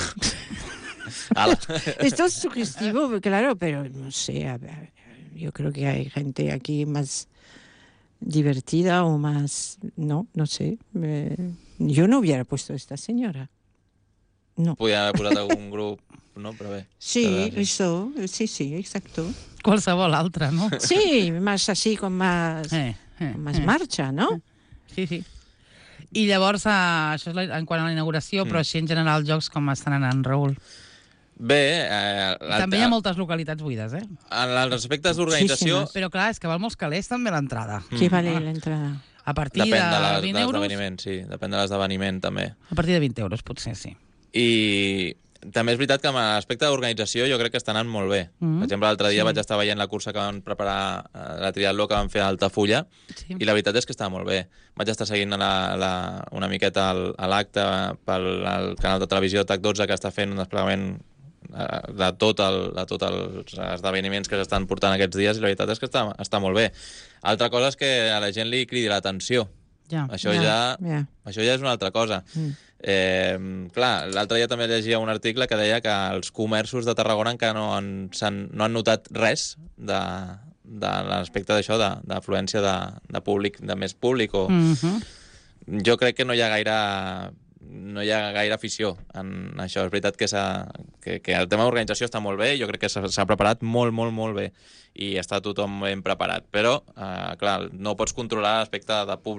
Esto es sugestivo, claro, pero no sé, a ver, yo creo que hay gente aquí más divertida o más... No, no sé. Eh, yo no hubiera puesto a esta señora. No. Podria haver posat algun grup, no? Però bé. Sí, eso, sí, sí, exacto. Qualsevol altra, ¿no? Sí, más así, con más, eh, eh, con más eh. marcha, ¿no? Sí, sí. I llavors, eh, això és la, en quant a la inauguració, mm. però així en general jocs com estan anant, Raül? Bé... Eh, també hi ha moltes localitats buides, eh? En els aspectes d'organització... Però clar, és que val molts calés també l'entrada. Mm. Què vale l'entrada? A partir depèn de, de, de vint euros? Depèn sí. Depèn de l'esdeveniment, també. A partir de vint euros, potser, sí. I també és veritat que amb l'aspecte d'organització jo crec que està anant molt bé. Mm -hmm. Per exemple, l'altre dia sí. vaig estar veient la cursa que van preparar, la triatló que van fer a Altafulla, sí. i la veritat és que estava molt bé. Vaig estar seguint la, la, una miqueta a l'acte pel canal de televisió TAC dotze, que està fent un desplegament de tot el, de tots els esdeveniments que s'estan portant aquests dies, i la veritat és que està, està molt bé. Altra cosa és que a la gent li cridi l'atenció. Ja. Això, ja, ja. això ja és una altra cosa. Mm. Eh, clar, l'altre dia també llegia un article que deia que els comerços de Tarragona encara no han, han, no han notat res de, de l'aspecte d'això, d'afluència de, de públic, de més públic. O... Mm -hmm. Jo crec que no hi ha gaire... no hi ha gaire afició en això. És veritat que, que, que el tema d'organització està molt bé, jo crec que s'ha preparat molt, molt, molt bé i està tothom ben preparat, però, eh, clar, no pots controlar l'aspecte de públic.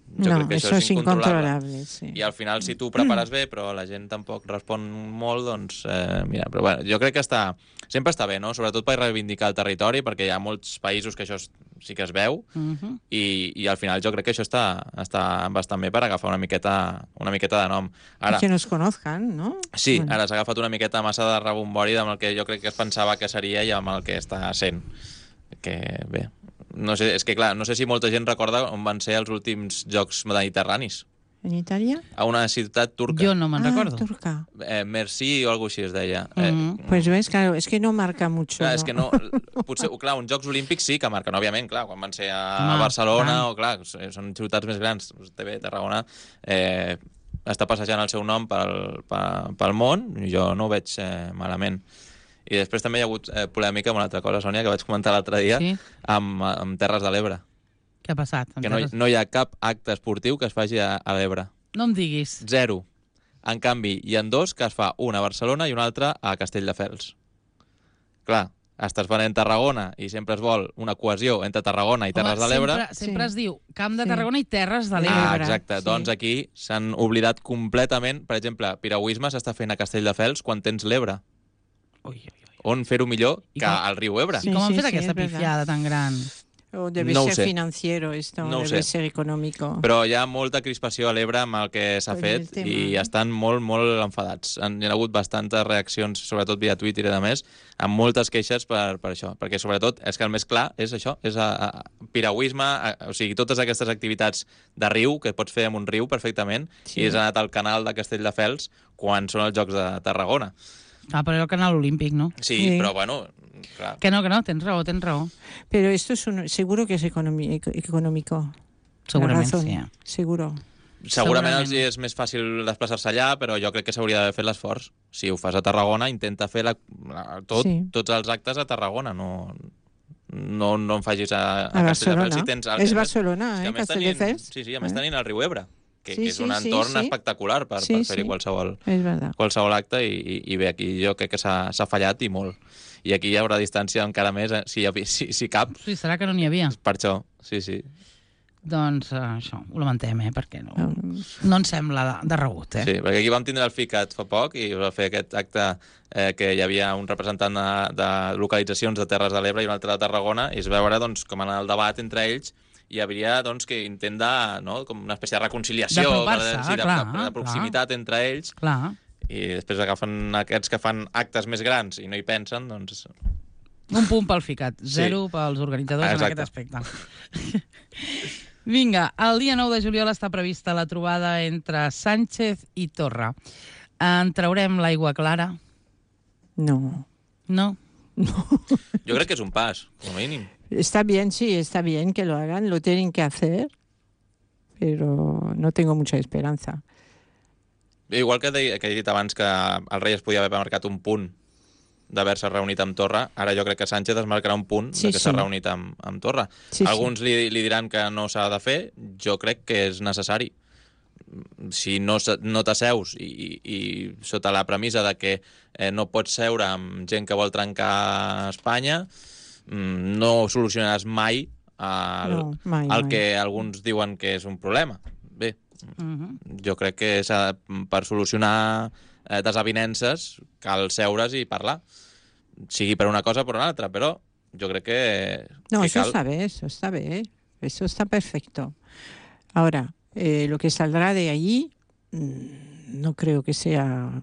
Jo no, crec que això, això és incontrolable. Sí. I al final, si tu prepares bé, però la gent tampoc respon molt, doncs, eh, mira, però bueno, jo crec que està, sempre està bé, no? Sobretot per reivindicar el territori, perquè hi ha molts països que això es, sí que es veu, Uh -huh. i, i al final jo crec que això està, està bastant bé per agafar una miqueta, una miqueta de nom. Ara, I que nos conozcan, no? sí, Bueno. ara s'ha agafat una miqueta massa de rebombori amb el que jo crec que es pensava que seria i amb el que està sent. Que bé, no sé, és que clar, no sé si molta gent recorda on van ser els últims Jocs Mediterranis. En Italia? A una ciutat turca. Jo no me'n ah, recordo. turca. Eh, Merci o alguna cosa així es deia. Eh, Mhm. Pues ves, claro, es que no marca mucho. Clar, ¿no? és que no... Potser, clar, uns Jocs Olímpics sí que marquen, òbviament, clar, quan van ser a Home, Barcelona, tant. o clar, són ciutats més grans, també Tarragona, eh, està passejant el seu nom pel, pel, pel món, i jo no ho veig eh, malament. I després també hi ha hagut eh, polèmica amb una altra cosa, Sònia, que vaig comentar l'altre dia, Sí? amb, amb Terres de l'Ebre, Què ha passat? que no, hi- no hi ha cap acte esportiu que es faci a, a l'Ebre. No em diguis. Zero. En canvi, hi ha dos que es fa, un a Barcelona i un altre a Castelldefels. Clar, estàs venent Tarragona i sempre es vol una cohesió entre Tarragona i Terres Home, de l'Ebre. Sempre, sempre Sí. es diu Camp de Sí. Tarragona i Terres de Ah, l'Ebre. Ah, l'Ebre, exacte. sí. Doncs aquí s'han oblidat completament, per exemple, piragüisme s'està fent a Castelldefels quan tens l'Ebre. Ui, ui, ui. On fer-ho millor I que com- al riu Ebre. Sí. I com han fet sí, aquesta és verdad. pifiada tan gran? O debe No ho ser sé. financiero esto, No ho debe sé. ser económico. Però hi ha molta crispació a l'Ebre amb el que s'ha Per fet el tema, i no? estan molt, molt enfadats. Han, hi ha hagut bastantes reaccions, sobretot via Twitter i de més, amb moltes queixes per, per això. Perquè, sobretot, és que el més clar és això, és a, a, piragüisme, a, o sigui, totes aquestes activitats de riu, que pots fer amb un riu perfectament, Sí. i és anat al canal de Castelldefels quan són els Jocs de Tarragona. Ah, però era el canal olímpic, no? Sí, Sí. però, bueno, clar. Que no, que no, tens raó, tens raó. Pero esto es un, seguro que es economi- eco- económico. Segurament La razón, sí. Seguro. Segurament Segurament. els és més fàcil desplaçar-se allà, però jo crec que s'hauria d'haver fet l'esforç. Si ho fas a Tarragona, intenta fer la, la, tot, Sí. tots els actes a Tarragona, no, no, no en facis a, a, A Barcelona. Si tens, Es Barcelona, és que eh, a més tenint, Castelldefels. sí, sí, a més Eh? tenint el riu Ebre, que, Sí, que és sí, un sí, entorn sí. espectacular per, Sí, per fer-hi sí. qualsevol, Es verdad. qualsevol acte i, i, i bé, aquí jo crec que s'ha s'ha fallat i molt. I aquí hi haurà distància encara més, eh, si, hi ha- si, si cap, Sí, serà que no n'hi havia. per això, sí, sí. Doncs uh, això, ho lamentem, eh? Perquè no, No. no ens sembla de, de rebut, eh? Sí, perquè aquí vam tindre el FICAT fa poc i es va fer aquest acte eh, que hi havia un representant de, de localitzacions de Terres de l'Ebre i un altre de Tarragona i es va veure doncs, com en el debat entre ells hi havia doncs, que intent de, no, com una espècie de reconciliació, D'apropar-se, sí, de, clar, de, de proximitat clar. entre ells Clar. i després agafen aquests que fan actes més grans i no hi pensen, doncs... Un punt pel ficat, zero sí. pels organitzadors Exacte. en aquest aspecte. Vinga, el dia nou de juliol està prevista la trobada entre Sánchez i Torra. En traurem l'aigua clara? No. No? Jo crec que és un pas, com a mínim. Está bien, sí, está bien que lo hagan, lo tienen que hacer, pero no tengo mucha esperanza. Igual que, de, que he dit abans que el rei es podia haver marcat un punt d'haver-se reunit amb Torra, ara jo crec que Sánchez es marcarà un punt Sí, de que s'ha sí. reunit amb, amb Torra. Sí, Alguns li, li diran que no s'ha de fer, jo crec que és necessari. Si no, se- no t'asseus i, i, i sota la premissa de que eh, no pots seure amb gent que vol trencar Espanya, mm, no solucionaràs mai el, No, mai, el mai. que alguns diuen que és un problema. Bé, Uh -huh. jo crec que s'ha de- per solucionar eh, desavinences cal seure's i parlar. Sigui per una cosa o per una altra, però jo crec que, No, que eso cal... está bien, eso está bien, eso está perfecto. Ahora, eh, lo que saldrá de allí, mm, no creo que sea...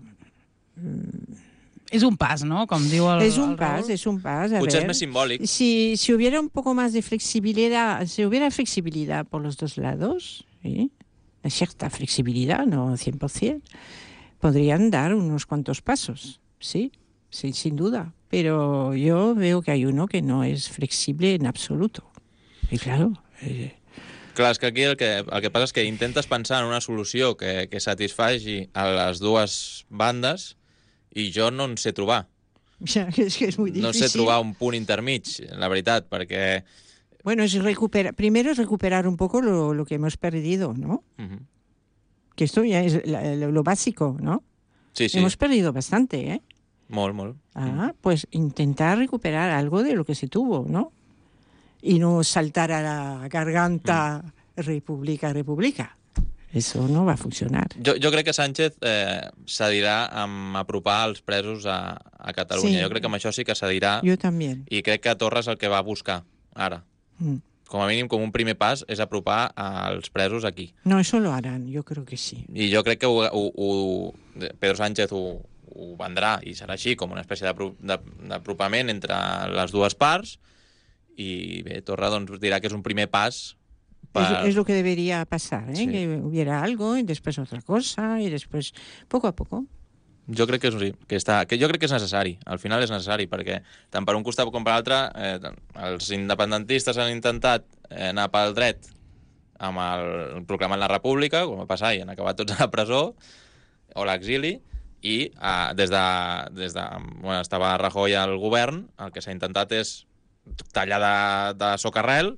És un pas, no? Com diu el, Es un el pas, Raül. es un pas. A Potser és ver. més simbòlic. Si, si hubiera un poco más de flexibilidad, si hubiera flexibilidad por los dos lados, ¿sí? Una cierta flexibilidad, no cien por ciento, podrían dar unos cuantos pasos, ¿sí? Sí, sin duda. Pero yo veo que hay uno que no es flexible en absoluto. Y claro, eh, Clar, és que aquí el que, el que passa és que intentes pensar en una solució que, que satisfaci a les dues bandes i jo no en sé trobar. ya que es que es muy difícil. No sé trobar un punt intermig, la veritat, perquè... Bueno, es recuperar, primero es recuperar un poco lo, lo que hemos perdido, ¿no? Uh-huh. Que esto ya es la- lo, lo básico, ¿no? Sí, sí, Hemos perdido bastante, ¿eh? molt, molt. Ah, pues intentar recuperar algo de lo que se tuvo, ¿no? Y no saltar a la garganta república, república. Eso no va a funcionar. Jo, jo crec que Sánchez eh, cedirà amb apropar els presos a, a Catalunya. Sí. Jo crec que amb això sí que cedirà. Yo también. I crec que Torra és el que va buscar ara. Mm. Com a mínim, com un primer pas, és apropar els presos aquí. No, eso lo harán, yo creo que sí. I jo crec que ho, ho, ho, Pedro Sánchez ho, ho vendrà i serà així, com una espècie d'apro- de- d'apropament entre les dues parts, i bé, Torra doncs, dirà que és un primer pas per... Es, es lo que debería pasar, ¿eh? Sí. Que hubiera algo y después otra cosa y después poco a poco. Jo crec que, és, sí, que, està, que jo crec que és necessari, al final és necessari, perquè tant per un costat com per l'altre, eh, els independentistes han intentat eh, anar pel dret amb el proclamant la república, com va passar, i han acabat tots a la presó o a l'exili, i eh, des de, des de bueno, estava Rajoy al govern, el que s'ha intentat és tallar de, de socarrel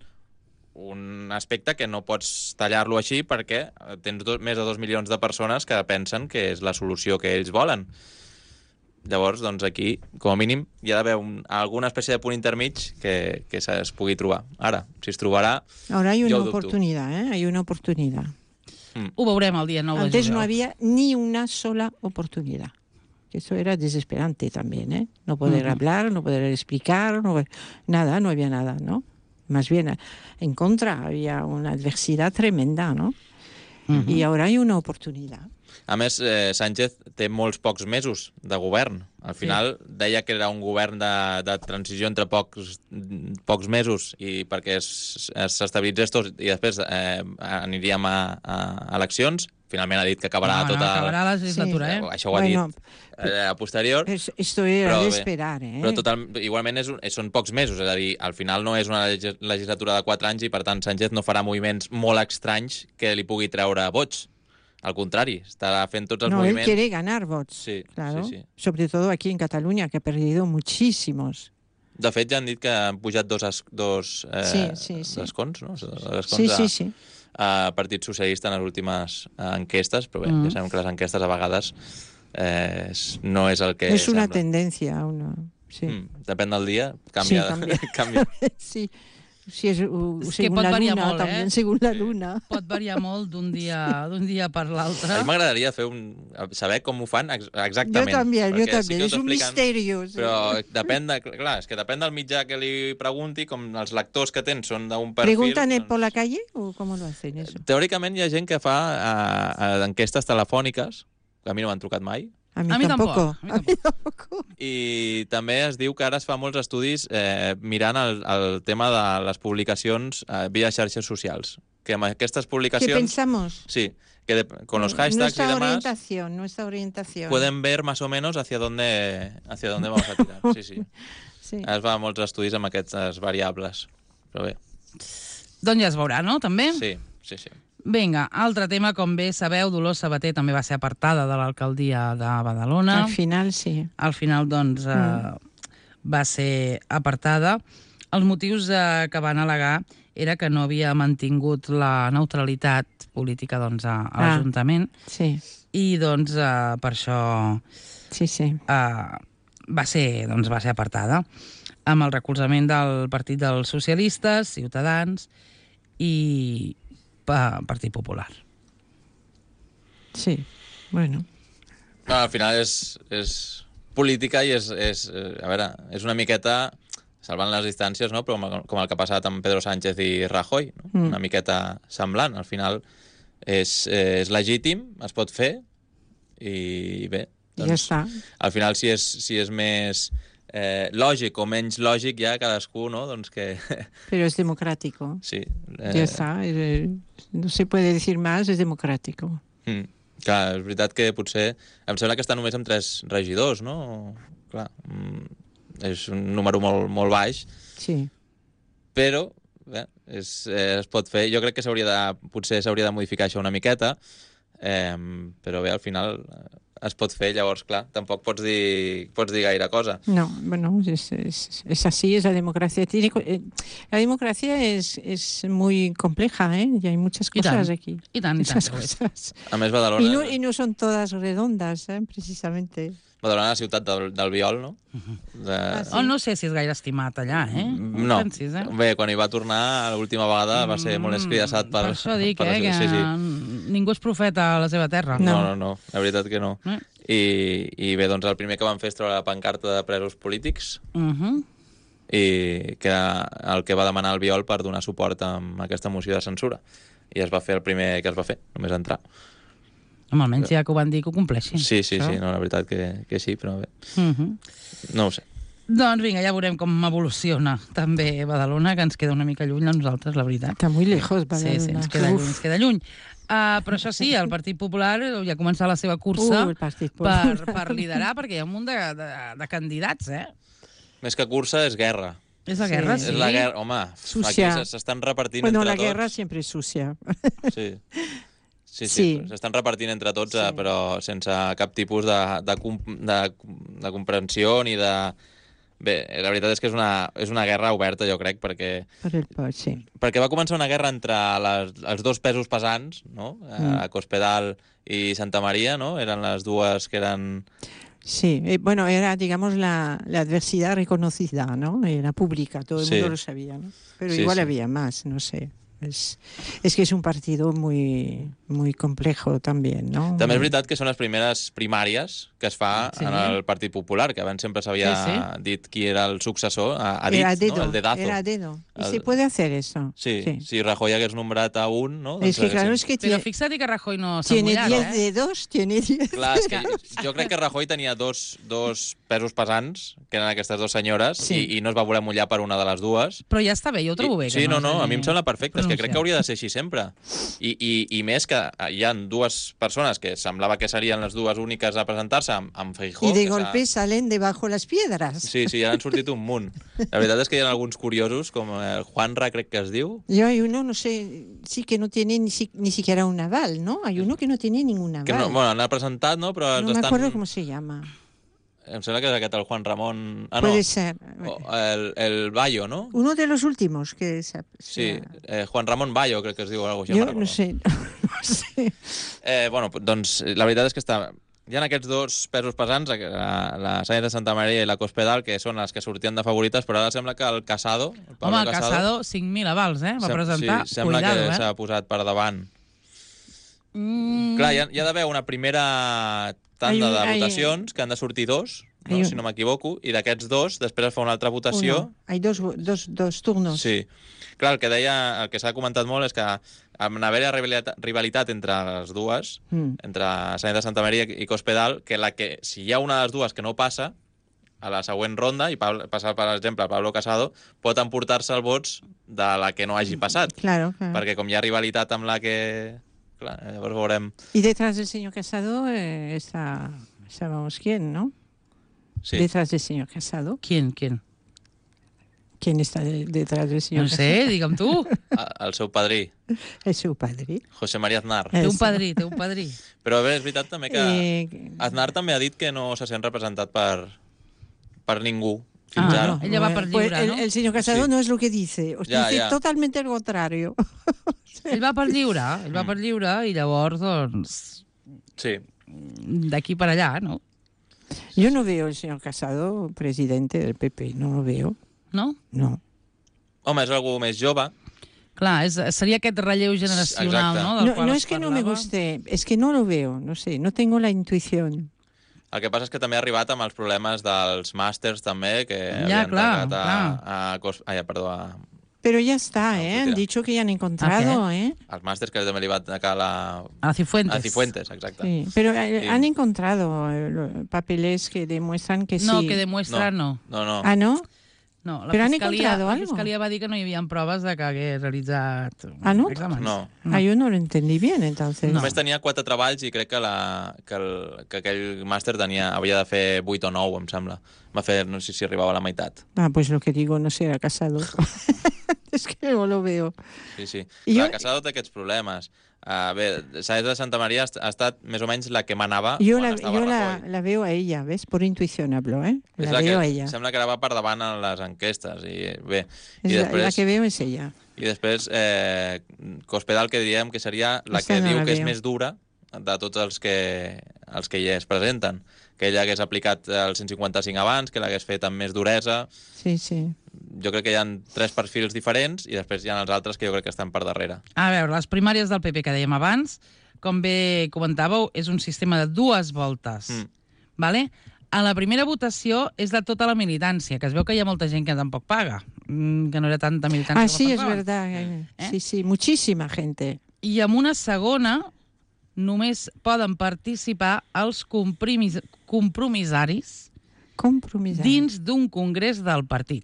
un aspecte que no pots tallar-lo així perquè tens do, més de dos milions de persones que pensen que és la solució que ells volen. Llavors, doncs aquí, com a mínim, hi ha d'haver un, alguna espècie de punt intermig que, que es pugui trobar. Ara, si es trobarà... Ahora hay una yo dubto. oportunidad, ¿eh? Hay una oportunidad. Ho veurem el dia nou de Antes juliol. no había ni una sola oportunidad. Que eso era desesperante también, ¿eh? No poder Ujú. hablar, no poder explicar, no, nada, no había nada, ¿no? Más bien, en contra había una adversidad tremenda, ¿no? Mhm. Y ahora hay una oportunidad. A més, eh, Sánchez té molts pocs mesos de govern. Al final sí. deia que era un govern de, de transició entre pocs, pocs mesos i perquè s'estabilitzés tot i després eh, aniríem a, a eleccions. Finalment ha dit que acabarà No, no, tota... acabarà la legislatura, Sí. eh? Això ho ha Bueno, dit eh, a posterior. Es- esto era Però de bé, esperar, ¿eh? Però total, igualment és, un- són pocs mesos, és a dir, al final no és una legis- legislatura de quatre anys i per tant Sánchez no farà moviments molt estranys que li pugui treure vots. Al contrari, estarà fent tots els No, él moviments... quiere ganar votos, Sí, claro. sí, sí. Sobre todo aquí en Catalunya, que ha perdido muchísimos. De fet, ja han dit que han pujat dos, es, dos eh, Sí, sí, sí. escons, no? Dos escons Sí, a, sí, sí. a Partit Socialista en les últimes eh, enquestes, però bé, Mm. ja sabem que les enquestes a vegades eh, és- no és el que Es una sembla. tendencia, una... Sí. Mm, depèn del dia, Sí, canvia. canvia. canvia. Sí. Si es uh, És que según pot la variar luna, molt, eh? también según la luna. Pot variar molt d'un dia, d'un dia per A l'altre. mi m'agradaria fer un... saber com ho fan ex Yo exactament. también, yo perquè sí también. que Es t'ho un expliquen, misterio. sí. Però depèn de... Clar, és que depèn del mitjà que li pregunti, com els lectors que tens són d'un perfil... ¿Preguntan doncs... por la calle o cómo lo hacen eso? Teòricament hi ha gent que fa uh, enquestes telefòniques, que a mi no m'han trucat mai, A mí, A mí tampoco. tampoco, a mí A mí tampoco. i també es diu que ara es fa molts estudis eh, mirant el, el tema de les publicacions eh, via xarxes socials. Que amb aquestes ¿Qué publicacions... pensamos? Sí, que de, con los hashtags nuestra y demás orientación, nuestra orientación. pueden ver más o menos hacia dónde, hacia dónde vamos a tirar. Sí, sí. Sí. Es fa molts estudis amb aquestes variables. Però bé, Doncs ja es veurà, no? També? sí, sí, sí. Vinga, altre tema, com bé sabeu, Dolors Sabater també va ser apartada de l'alcaldia de Badalona. Al final, sí. Al final, doncs, eh, va ser apartada. Els motius eh, que van al·legar era que no havia mantingut la neutralitat política doncs, a, a Ah. l'Ajuntament Sí, i doncs, eh, per això sí, sí. eh, va, ser, doncs, va ser apartada amb el recolzament del Partit dels Socialistes, Ciutadans i eh, Partit Popular. Sí, bueno. No, al final és, és política i és, és, eh, a veure, és una miqueta, salvant les distàncies, no? Però com, com el que ha passat amb Pedro Sánchez i Rajoy, no? Mm. Una miqueta semblant. Al final és, eh, és legítim, es pot fer, i bé, Ja està. al final si és, si és més eh, lògic o menys lògic ja cadascú, no? Doncs que... Pero es democrático. sí. Ya Eh, está. eh, No se puede decir más, es democrático. mm, clar, és veritat que potser... Em sembla que està només amb tres regidors, no? Clar, mm, és un número molt, molt baix, Sí. però bé, és, eh, es pot fer. Jo crec que s'hauria de, potser s'hauria de modificar això una miqueta, eh, però bé, al final eh, es pot fer, llavors, clar, tampoc pots dir, pots dir gaire cosa. No, bueno, es, es, es así, es la democracia. Tiene, eh, la democracia es, es muy compleja, ¿eh? Y hay muchas I cosas tant, aquí. i tant, i tant. Muchas que ho és. cosas. A més, Badalona, Y no, y no son todas redondas, ¿eh? Precisamente. Badalona és la ciutat del, del Viol, no? De... Ah, sí. Oh, no sé si és gaire estimat allà, eh? No, Pensis, eh? bé, quan hi va tornar l'última vegada va ser molt escridassat per... Per això dic, per la eh, que ciutat. Sí, sí. ningú és profeta a la seva terra. No, no, no, la veritat que no. Eh? I, I bé, doncs el primer que van fer és treure la pancarta de presos polítics Uh -huh. i que era el que va demanar el Viol per donar suport a aquesta moció de censura. I es va fer el primer que es va fer, només entrar. Home, almenys ja que ho van dir que ho compleixin. Sí, sí, Això. sí, no, la veritat que, que sí, però bé, Uh -huh. no ho sé. Doncs vinga, ja veurem com evoluciona també Badalona, que ens queda una mica lluny a nosaltres, la veritat. Está muy lejos, Badalona. Sí, sí, ens queda Uf. lluny, ens queda lluny. Uh, però això sí, el Partit Popular ja ha començat la seva cursa Uh, el Partit per, Popular. per liderar, perquè hi ha un munt de, de, de candidats, eh? Més que cursa és guerra. És la Sí. guerra, És sí. És la guerra, home, Sucia. aquí s'estan repartint Bueno, entre la tots. guerra siempre es sucia. Sí. Sí, sí, Sí. s'estan repartint entre tots, Sí. sí. però sense cap tipus de, de, com- de, de comprensió ni de... Bé, la veritat és que és una, és una guerra oberta, jo crec, perquè, Por el po- sí. perquè va començar una guerra entre les, els dos pesos pesants, no? Mm. Mm. Cospedal i Santa Maria, no? Eren les dues que eren... Sí, eh, bueno, era, digamos, la, la adversidad reconocida, ¿no? Era pública, todo el Sí. mundo lo sabía, ¿no? Pero Sí, igual sí. había más, no sé. Es, es que es un partido muy, muy complejo también, ¿no? També és Muy- veritat que són les primeres primàries que es fa Sí. en el Partit Popular, que abans sempre s'havia Sí, sí. dit qui era el successor, a, a dit, Era a dedo, no? El dedazo. era a dedo. Y El- se puede hacer eso. Sí, sí, si Rajoy hagués nombrat a un, no? Es que haguéssim- claro, es que Però tiene, fixa't que Rajoy no s'ha tiene mullat, diez eh? dedos, tiene diez. Clar, és que jo crec que Rajoy tenia dos, dos pesos pesants, que eren aquestes dues senyores, Sí. i, i no es va voler mullar per una de les dues. Però ja està bé, jo ho trobo bé. I, que sí, no, no, s'hagi a mi em sembla perfecte. És que crec que pronunciat. hauria de ser així sempre. I, i, i més que hi ha dues persones que semblava que serien les dues úniques a presentar-se amb, amb Feijóo. Y de que s'ha- golpe salen debajo las piedras. Sí, sí, ja han sortit un munt. La veritat és que hi ha alguns curiosos, com el Juanra, crec que es diu. Yo hay uno, no sé, sí que no tiene ni, si- ni siquiera un aval, ¿no? Hay uno que no tiene ningún aval. Que no, bueno, l'ha presentat, no? Però No ens me estan... acuerdo cómo se llama. Em sembla que és aquest, el Juan Ramon... Ah, no, Puede ser. o el, el Bayo, no? Uno de los últimos que se, Sí, se- eh, Juan Ramon Bayo, crec que es diu, o alguna cosa Yo així, no sé, no sé. Eh, bueno, doncs la veritat és que està... Hi ha aquests dos pesos pesants, la, la Sáenz de Santa Maria i la Cospedal, que són les que sortien de favorites, però ara sembla que el Casado... El Pablo Home, el Casado, cinc mil avals, eh? Va sem- presentar. Sí, sembla Cuidado, que eh? s'ha posat per davant. Mm, Clar, hi ha, hi ha d'haver una primera tanda Hay un- de hay- votacions, que han de sortir dos, no? Hay un- si no m'equivoco, i d'aquests dos després es fa una altra votació. Uno. Hay dos, dos, dos turnos. Sí. Clar, el que deia, el que s'ha comentat molt és que en haver rivalitat, rivalitat entre les dues, Mm. entre Sáenz de Santa Maria i Cospedal, que la que si hi ha una de les dues que no passa a la següent ronda, i Pablo, passa, per exemple, Pablo Casado, pot emportar-se els vots de la que no hagi passat. Claro, claro. Perquè com hi ha rivalitat amb la que... Clar, llavors veurem... Y detrás del señor Casado eh, está, sabemos quién, ¿no? Sí. Detrás del señor Casado. Qui, qui? ¿Quién está de- detrás del señor No sé, digue'm tu. A- El seu padrí, Casado? Es su padre. José María Aznar. Eh, Té un Eso. padrí, té un padrí. Però bé, és veritat també que Eh, Aznar també ha dit que no se sent representat per, per ningú fins Ah, ara. no. Ella va per pues lliure, el, no? el señor Casado Sí. no es lo que dice. Os Ya, dice ya. totalmente el contrario. Ell va per lliure, ell Mm. va per lliure i llavors, doncs, Sí. d'aquí per allà, no? Yo no veo al señor Casado presidente del P P, no lo veo. No? No. Home, és algú més jove. Clar, és, seria aquest relleu generacional, Exacte. no? Del No, qual no es es que no me parlava. guste, es que no lo veo, no sé, no tengo la intuición. El que passa és que també ha arribat amb els problemes dels màsters, també, que Ja, havien clar, tancat a, clar. a, Cos... Ai, perdó, a, Pero ya está, No, ¿eh? pues Han ya. dicho que ya han encontrado, ¿eh? als màsters, que també li va atacar la... A Cifuentes. a Cifuentes, exacte. Sí, pero eh, Sí. han encontrado eh, lo- papeles que demuestran que No, sí. que demuestra no. No, no. Ah, ¿no? No, la Però han fiscalia, encontrado la algo. fiscalia va dir que no hi havia proves de que hagués realitzat Ah, no? exàmens. No. Ah, yo no lo entendí bien, entonces. No. Només tenia quatre treballs i crec que, la, que, el, que aquell màster tenia, havia de fer vuit o nou, em sembla. Va fer, no sé si arribava a la meitat. Ah, pues lo que digo, no será casado. es que no lo veo. Sí, sí. I Clar, jo- Casado té aquests problemes. Uh, bé, Sáenz de Santa María ha est- ha estat més o menys la que manava Yo, quan la, estava yo la, Rajoy. la veo a ella, ¿ves? Por intuición hablo, ¿eh? És La, la veo que a ella. sembla que ara va per davant en les enquestes. I bé, Es i la, després, la que veo es ella. i després eh, Cospedal, que diríem que seria la Esta que no diu la que és veo. més dura de tots els que, els que hi es presenten. Que ella hagués aplicat el cent cinquanta-cinc abans, que l'hagués fet amb més duresa. Sí, sí. Jo crec que hi ha tres perfils diferents i després hi ha els altres que jo crec que estan per darrere. A veure, les primàries del P P que dèiem abans, com bé comentàveu, és un sistema de dues voltes. Mm. Vale? A la primera votació és de tota la militància, que es veu que hi ha molta gent que tampoc paga, mm, que no era tanta militància Ah, com sí, es pensaven. verdad. ¿Eh? Sí, sí, muchísima gente. I en una segona només poden participar els compromis compromissaris Compromisar. dins d'un congrés del partit.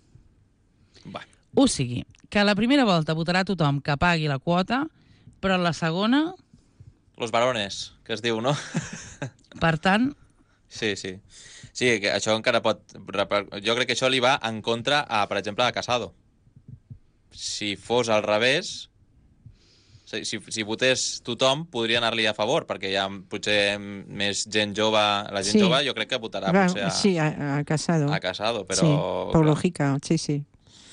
Va. O sigui, que a la primera volta votarà tothom que pagui la quota, però a la segona, Los varones, que es diu, no? per tant, Sí, sí. Sí, que això encara pot... Jo crec que això li va en contra, a, per exemple, a Casado. Si fos al revés, si, si, si votés tothom, podria anar-li a favor, perquè hi ha potser més gent jove... La gent Sí. jove jo crec que votarà Va, potser a, sí, a, a Casado. a Casado, però... Sí, por clar, lógica, sí, sí.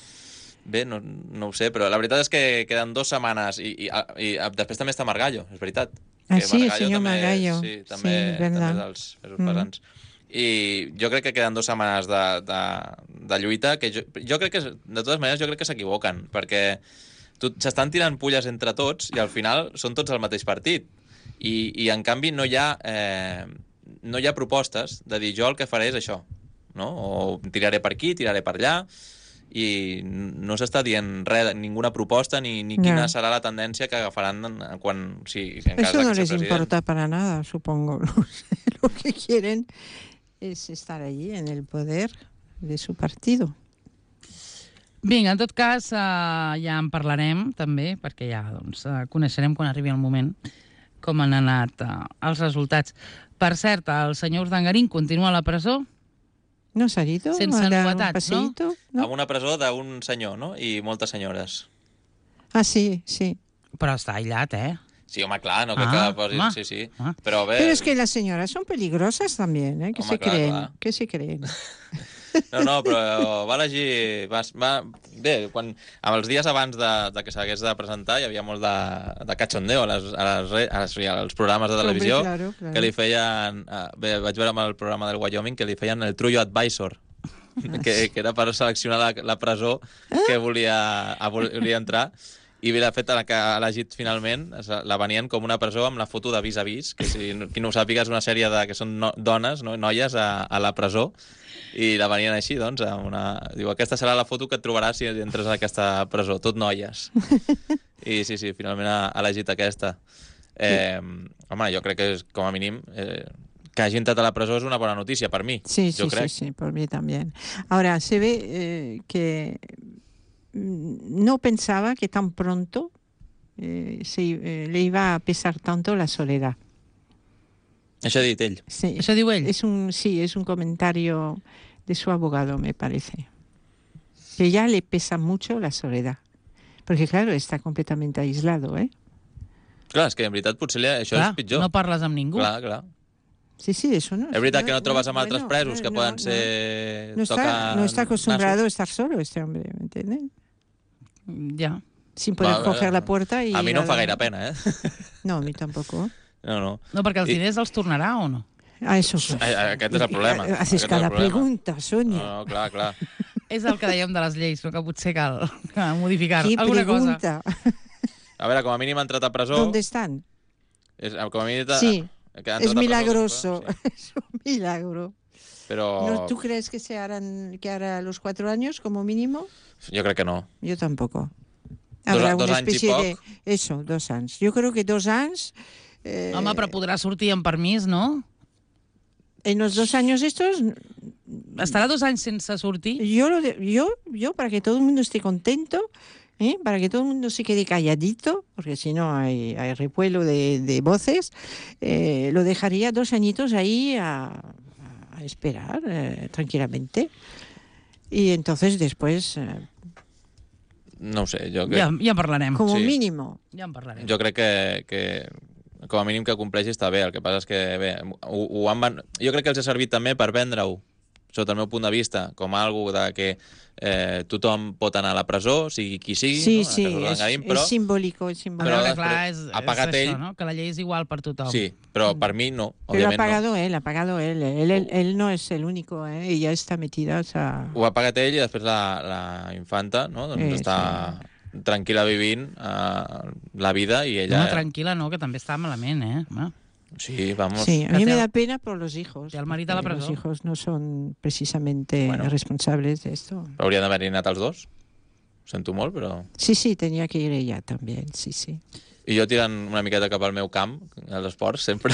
Bé, no, no ho sé, però la veritat és que queden dues setmanes i, i, i, i després també està Margallo, és veritat. Ah, Que sí, el Margallo senyor també, Margallo. Sí, també, Sí, és també verdad. és dels pesos Mm. pesants. I jo crec que queden dues setmanes de, de, de lluita, que jo, jo crec que, de totes maneres, jo crec que s'equivoquen, perquè tu- s'estan tirant pulles entre tots i al final són tots el mateix partit. I, i en canvi no hi ha eh, no hi ha propostes de dir jo el que faré és això, no? O tiraré per aquí, tiraré per allà, i no s'està dient res, ninguna proposta ni, ni quina No. serà la tendència que agafaran en, quan, si, en cas Eso de no que sea les president. importa para nada, supongo. No sé, lo que quieren es estar allí en el poder de su partido. vinga, en tot cas, eh, ja en parlarem també, perquè ja doncs, eh, coneixerem quan arribi el moment com han anat eh, els resultats. Per cert, el senyor Urdangarín continua a la presó? ¿No has salido Sense a dar un novetats, no? paseíto? ¿No? Amb una presó d'un senyor, no? I moltes senyores. Ah, sí, sí. Però està aïllat, eh? Sí, home, clar, no crec Ah, que posin... home. Sí, sí. Ah. Però bé... Pero es que las señoras son peligrosas también, ¿eh? ¿Qué Hombre, se claro, creen? claro. ¿Qué se creen? No, no, però va elegir... Va, va... Bé, quan, amb els dies abans de, de que s'hagués de presentar hi havia molt de, de cachondeo a les, a les, re- a les, als programes de Hombre, televisió claro, claro. que li feien... eh, Bé, vaig veure amb el programa del Wyoming que li feien el Trullo Advisor, que, que era per seleccionar la, la presó que volia, a, volia entrar. I bé, de fet, la que ha elegit finalment es- la venien com una presó amb la foto de Vis a Vis, que si no- qui no ho sàpiga és una sèrie de, que són no, dones, no, noies a, a la presó, i la venien així, doncs, amb una... Diu, aquesta serà la foto que et trobaràs si entres a aquesta presó, tot noies. I sí, sí, finalment ha ha elegit aquesta. Eh, home, jo crec que és, com a mínim, eh, que hagi entrat a la presó és una bona notícia per mi. Sí, jo sí, crec. sí, sí, por mí también. Ahora, se ve eh, que mm, no pensaba que tan pronto eh, se, eh, le iba a pesar tanto la soledad. Això ha dit ell. Sí, Això diu ell? es un, sí, es un comentario de su abogado, me parece. Que ya le pesa mucho la soledad. Porque claro, está completamente aislado, ¿eh? Clar, és que en veritat potser li- això Clar, és pitjor. no parles amb ningú. Clar, clar. Sí, sí, eso no. És veritat que no trobes amb bueno, altres presos que no, poden no, ser... No está, tocar no está acostumbrado nassos. a estar solo este hombre, ¿me entiendes? Ja. Sin poder Va, coger eh, la puerta y... A mi no em fa nada. gaire pena, eh? No, a mí tampoco. No, no. No, perquè els I- diners els tornarà o no? Ah, eso. A- Aquest és el problema. Haces Aquest és el cada problema. pregunta, Sonia. No, no, clar, clar. És el que dèiem de les lleis, no? Que potser cal modificar ¿Qué alguna cosa. pregunta? A veure, com a mínim ha entrat a presó... ¿Dónde están? És, com a mínim... ha- Sí, que ha entrat es a presó, milagroso. sí. Es un milagro. Però ¿No, ¿Tú crees que se harán que hará los cuatro años como mínimo? jo crec que no. Yo tampoco. Dos- Habrá dos una anys i especie poc. de... Eso, dos años. Yo creo que dos años... eh, Home, però podrà sortir amb permís, no? en los dos años estos, Estarà dos anys sense sortir? yo, lo de- yo, yo para que todo el mundo esté contento, ¿eh? Para que todo el mundo se quede calladito, porque si no hay, hay revuelo de, de voces, eh, lo dejaría dos añitos ahí a, a esperar eh, tranquilamente. Y entonces después... eh, no ho sé, jo crec, Ja, ja en parlarem. Como Sí. mínimo. Ja en parlarem. jo crec que, que com a mínim que compleixi està bé. El que passa és que, bé, ho, ho han, van- jo crec que els ha servit també per vendre-ho, sota el meu punt de vista, com algo de que eh, tothom pot anar a la presó, sigui qui sigui, Sí, no? sí, En el cas es, d'Urdangarín, es però... simbólico, es A simbólico. Però veure, després clar, és, ha és pagat això, ell. no? Que la llei és igual per tothom. Sí, però per mi no, Pero ha òbviament no. pagado él, ha pagado él. Él, él, él no es el único, ¿eh? Ella está metida, o sea... Ho ha pagat ell i després la, la infanta, no? Doncs Eh, està tranquil·la vivint uh, la vida i ella... No, tranquil·la, no, que també està malament, eh? Home. Sí, vamos. Sí, a Que mí me té- da pena por los hijos. té el marit a la porque presó. Los hijos no son precisamente Bueno. responsables de esto. Però haurien d'haver-hi anat els dos. Ho sento molt, però... Sí, sí, tenía que ir ella también, sí, sí. I jo tirant una miqueta cap al meu camp, als esports, sempre,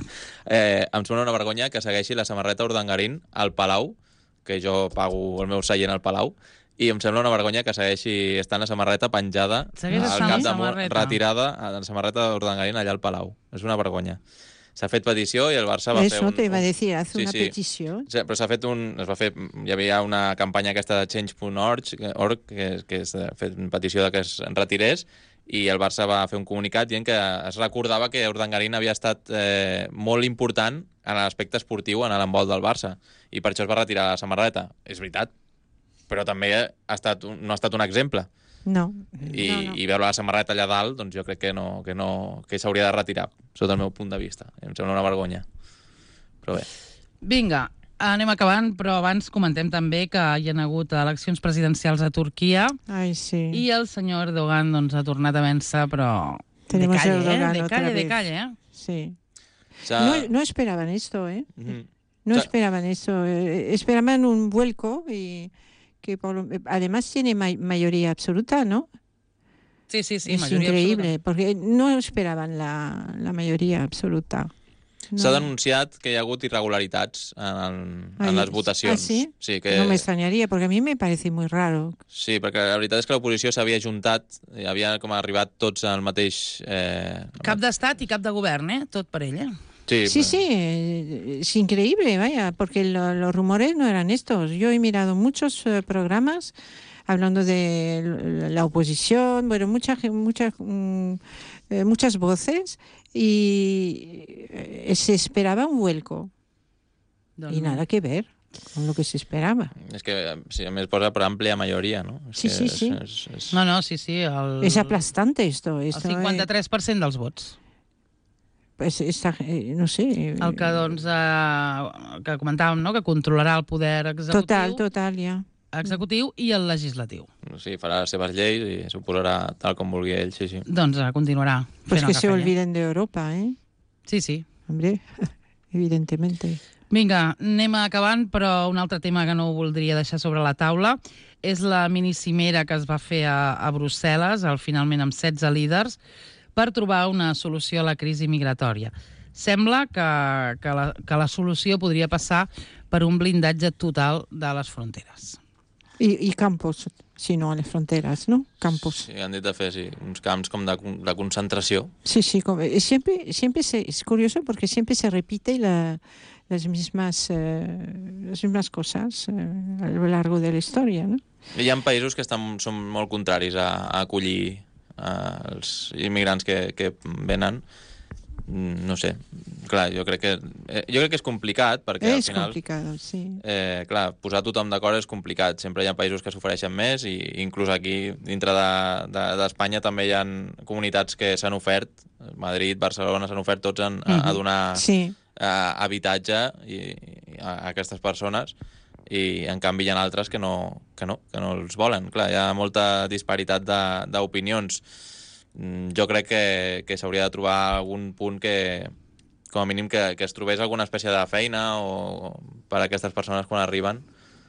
eh, em sembla una vergonya que segueixi la samarreta Urdangarín al Palau, que jo pago el meu seient al Palau, i em sembla una vergonya que segueixi estant la samarreta penjada Segueix al estant la cap damunt, samarreta. retirada, a la samarreta d'Urdangarín allà al Palau. És una vergonya. S'ha fet petició i el Barça va fer Eso un... te iba a un- decir, hace Sí, una sí. petición. Sí, però s'ha fet un... Es va fer, hi havia una campanya aquesta de change punt org, org, que, que és de fer una petició de que es retirés, i el Barça va fer un comunicat dient que es recordava que Urdangarín havia estat eh, molt important en l'aspecte esportiu en l'embol del Barça, i per això es va retirar la samarreta. És veritat, però també ha estat un, no ha estat un exemple. No, I, no, no. i veure la samarreta allà dalt, doncs jo crec que no que no que s'hauria de retirar, sota el meu punt de vista. Em sembla una vergonya. Però bé. Vinga, anem acabant, però abans comentem també que hi ha hagut eleccions presidencials a Turquia Ay, sí. i el senyor Erdogan doncs, ha tornat a vèncer, però Tenemos de calle, Erdogan eh? De otra calle, de vez. calle, eh? Sí. S'ha- No, no esperaban esto, ¿eh? Mhm. No O sea- esperaban esto. eh, esperaban un vuelco y que por lo- además tiene ma- mayoría absoluta, ¿no? Sí, sí, sí, es majoria increíble, porque no esperaban la, la mayoría absoluta. No. S'ha denunciat que hi ha hagut irregularitats en, en Ai, les votacions. ah, sí? Sí, que, No me extrañaría, porque a mí me parece muy raro. sí, perquè la veritat és que l'oposició s'havia juntat, i havia com arribat tots al mateix... Eh, Cap d'estat i cap de govern, eh? Tot per ell, eh? Sí, Sí, sí, eh, es increíble, vaya, porque lo- los rumores no eran estos. Yo he mirado muchos eh, programas hablando de l- la oposición, bueno, mucha, gen- mucha, mm, eh, muchas voces y eh, se esperaba un vuelco Doncs y nada que ver con lo que se esperaba. És que, sí, a més posa per àmplia majoria, no? És Sí, que sí, és, sí. És, és... No, no, sí, sí. El, Es aplastante esto. el esto eh, cinquanta-tres per cent dels vots. pues esta, eh, no sé. eh, El que, doncs, eh, que comentàvem, no?, que controlarà el poder executiu, total, total, ya. executiu i el legislatiu. Sí, farà les seves lleis i s'ho posarà tal com vulgui ell, sí, sí. Doncs eh, continuarà Pues fent que el se que feia. olviden de Europa, ¿eh? Sí, sí. Hombre, evidentemente. Vinga, anem acabant, però un altre tema que no voldria deixar sobre la taula és la minicimera que es va fer a, a Brussel·les, al, finalment amb setze líders, per trobar una solució a la crisi migratòria. Sembla que, que, la, que la solució podria passar per un blindatge total de les fronteres. Y, y campos, si no a las fronteras, ¿no? Campos. Sí, han dit de fer sí, uns camps com de, con- de concentració. Sí, sí, como- eh, siempre, siempre se, es curioso porque siempre se repite la- las mismas, eh, las mismas cosas eh, a lo largo de la historia, ¿no? Hi ha països que estan, són molt contraris a, a acollir eh, els immigrants que, que venen. Mm, No sé, clar, jo crec que, eh, jo crec que és complicat, perquè Es al final... complicado, sí. Eh, clar, posar tothom d'acord és complicat. Sempre hi ha països que s'ofereixen més i inclús aquí, dintre d'Espanya, de, de, d'Espanya també hi ha comunitats que s'han ofert. Madrid, Barcelona s'han ofert tots en, a, a donar Sí, eh, habitatge i, i a, a aquestes persones i en canvi hi ha altres que no, que no, que no els volen. Clar, hi ha molta disparitat de- d'opinions. Mm, Jo crec que, que s'hauria de trobar algun punt que, com a mínim, que, que es trobés alguna espècie de feina o per a aquestes persones quan arriben,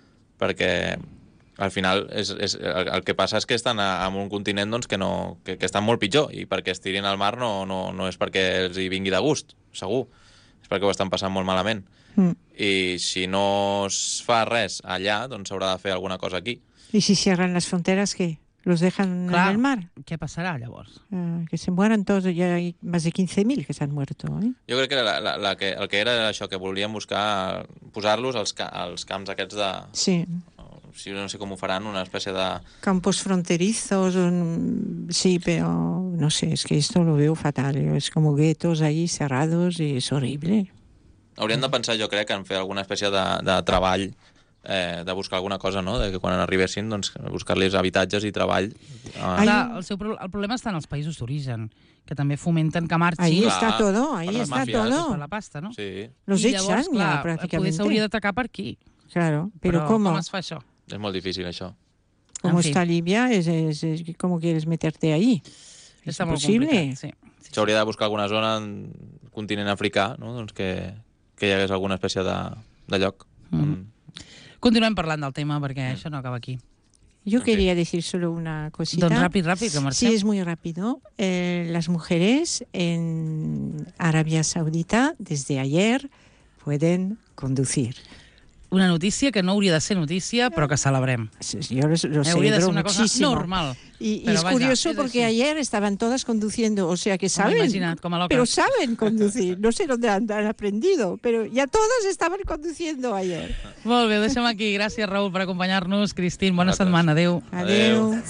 perquè al final és, és, el, el que passa és que estan a, en un continent doncs, que, no, que, que estan molt pitjor i perquè es tirin al mar no, no, no és perquè els hi vingui de gust, segur. És perquè ho estan passant molt malament. Mm. I si no es fa res allà, doncs s'haurà de fer alguna cosa aquí. y si cierran las fronteras, ¿qué? ¿Los dejan Clar. en el mar? Què passarà, llavors? Ah, que se mueran todos, ya hay más de quince mil que se han muerto, ¿eh? Jo crec que, la, la, la que el que era això, que volien buscar posar-los als, ca, als camps aquests de... Sí, si no sé com ho faran, una espècie de... Campos fronterizos, un- sí, pero no sé, es que esto lo veo fatal. Es como guetos ahí cerrados y es horrible. Haurien de pensar, jo crec, en fer alguna espècie de, de treball, eh, de buscar alguna cosa, no? De que quan arribessin, doncs, buscar-los habitatges i treball. Ai, Eh, Clar, el, seu, pro- el problema està en els països d'origen, que també fomenten que marxin Ahí Clar, está todo, ahí per les está màfies. todo. per la pasta, no? sí, Los I echan llavors, ya clar, poder prácticamente. s'hauria d'atacar per aquí. Claro, pero Però ¿cómo? com es fa això? és molt difícil, això. Como En fin. está Libia, es, es- es- ¿cómo quieres meterte ahí? Es Està molt imposible. complicat, sí. sí. S'hauria de buscar alguna zona en el continent africà, no? Doncs que, que hi hagués alguna espècie de, de lloc. Mm. Mm. Continuem parlant del tema, perquè Mm. això no acaba aquí. Yo Ok. quería decir solo una cosita. Doncs ràpid, ràpid, que Sí, marxem. es muy rápido. Eh, las mujeres en Arabia Saudita desde ayer pueden conducir. Una notícia que no hauria de ser notícia, però que celebrem. Yo los- lo Eh, hauria de celebro ser una cosa muchísimo. normal. Y, y Pero es vaya, curioso es porque así. ayer estaban todas conduciendo, o sea que Home, saben, imagina't, com a loques. pero saben conducir. No sé dónde han, han aprendido, pero ya todas estaban conduciendo ayer. Molt bé, ho deixem aquí. Gràcies, Raül, per acompanyar-nos. Cristín, bona Gràcies. setmana. Adéu. Adéu. Adeu.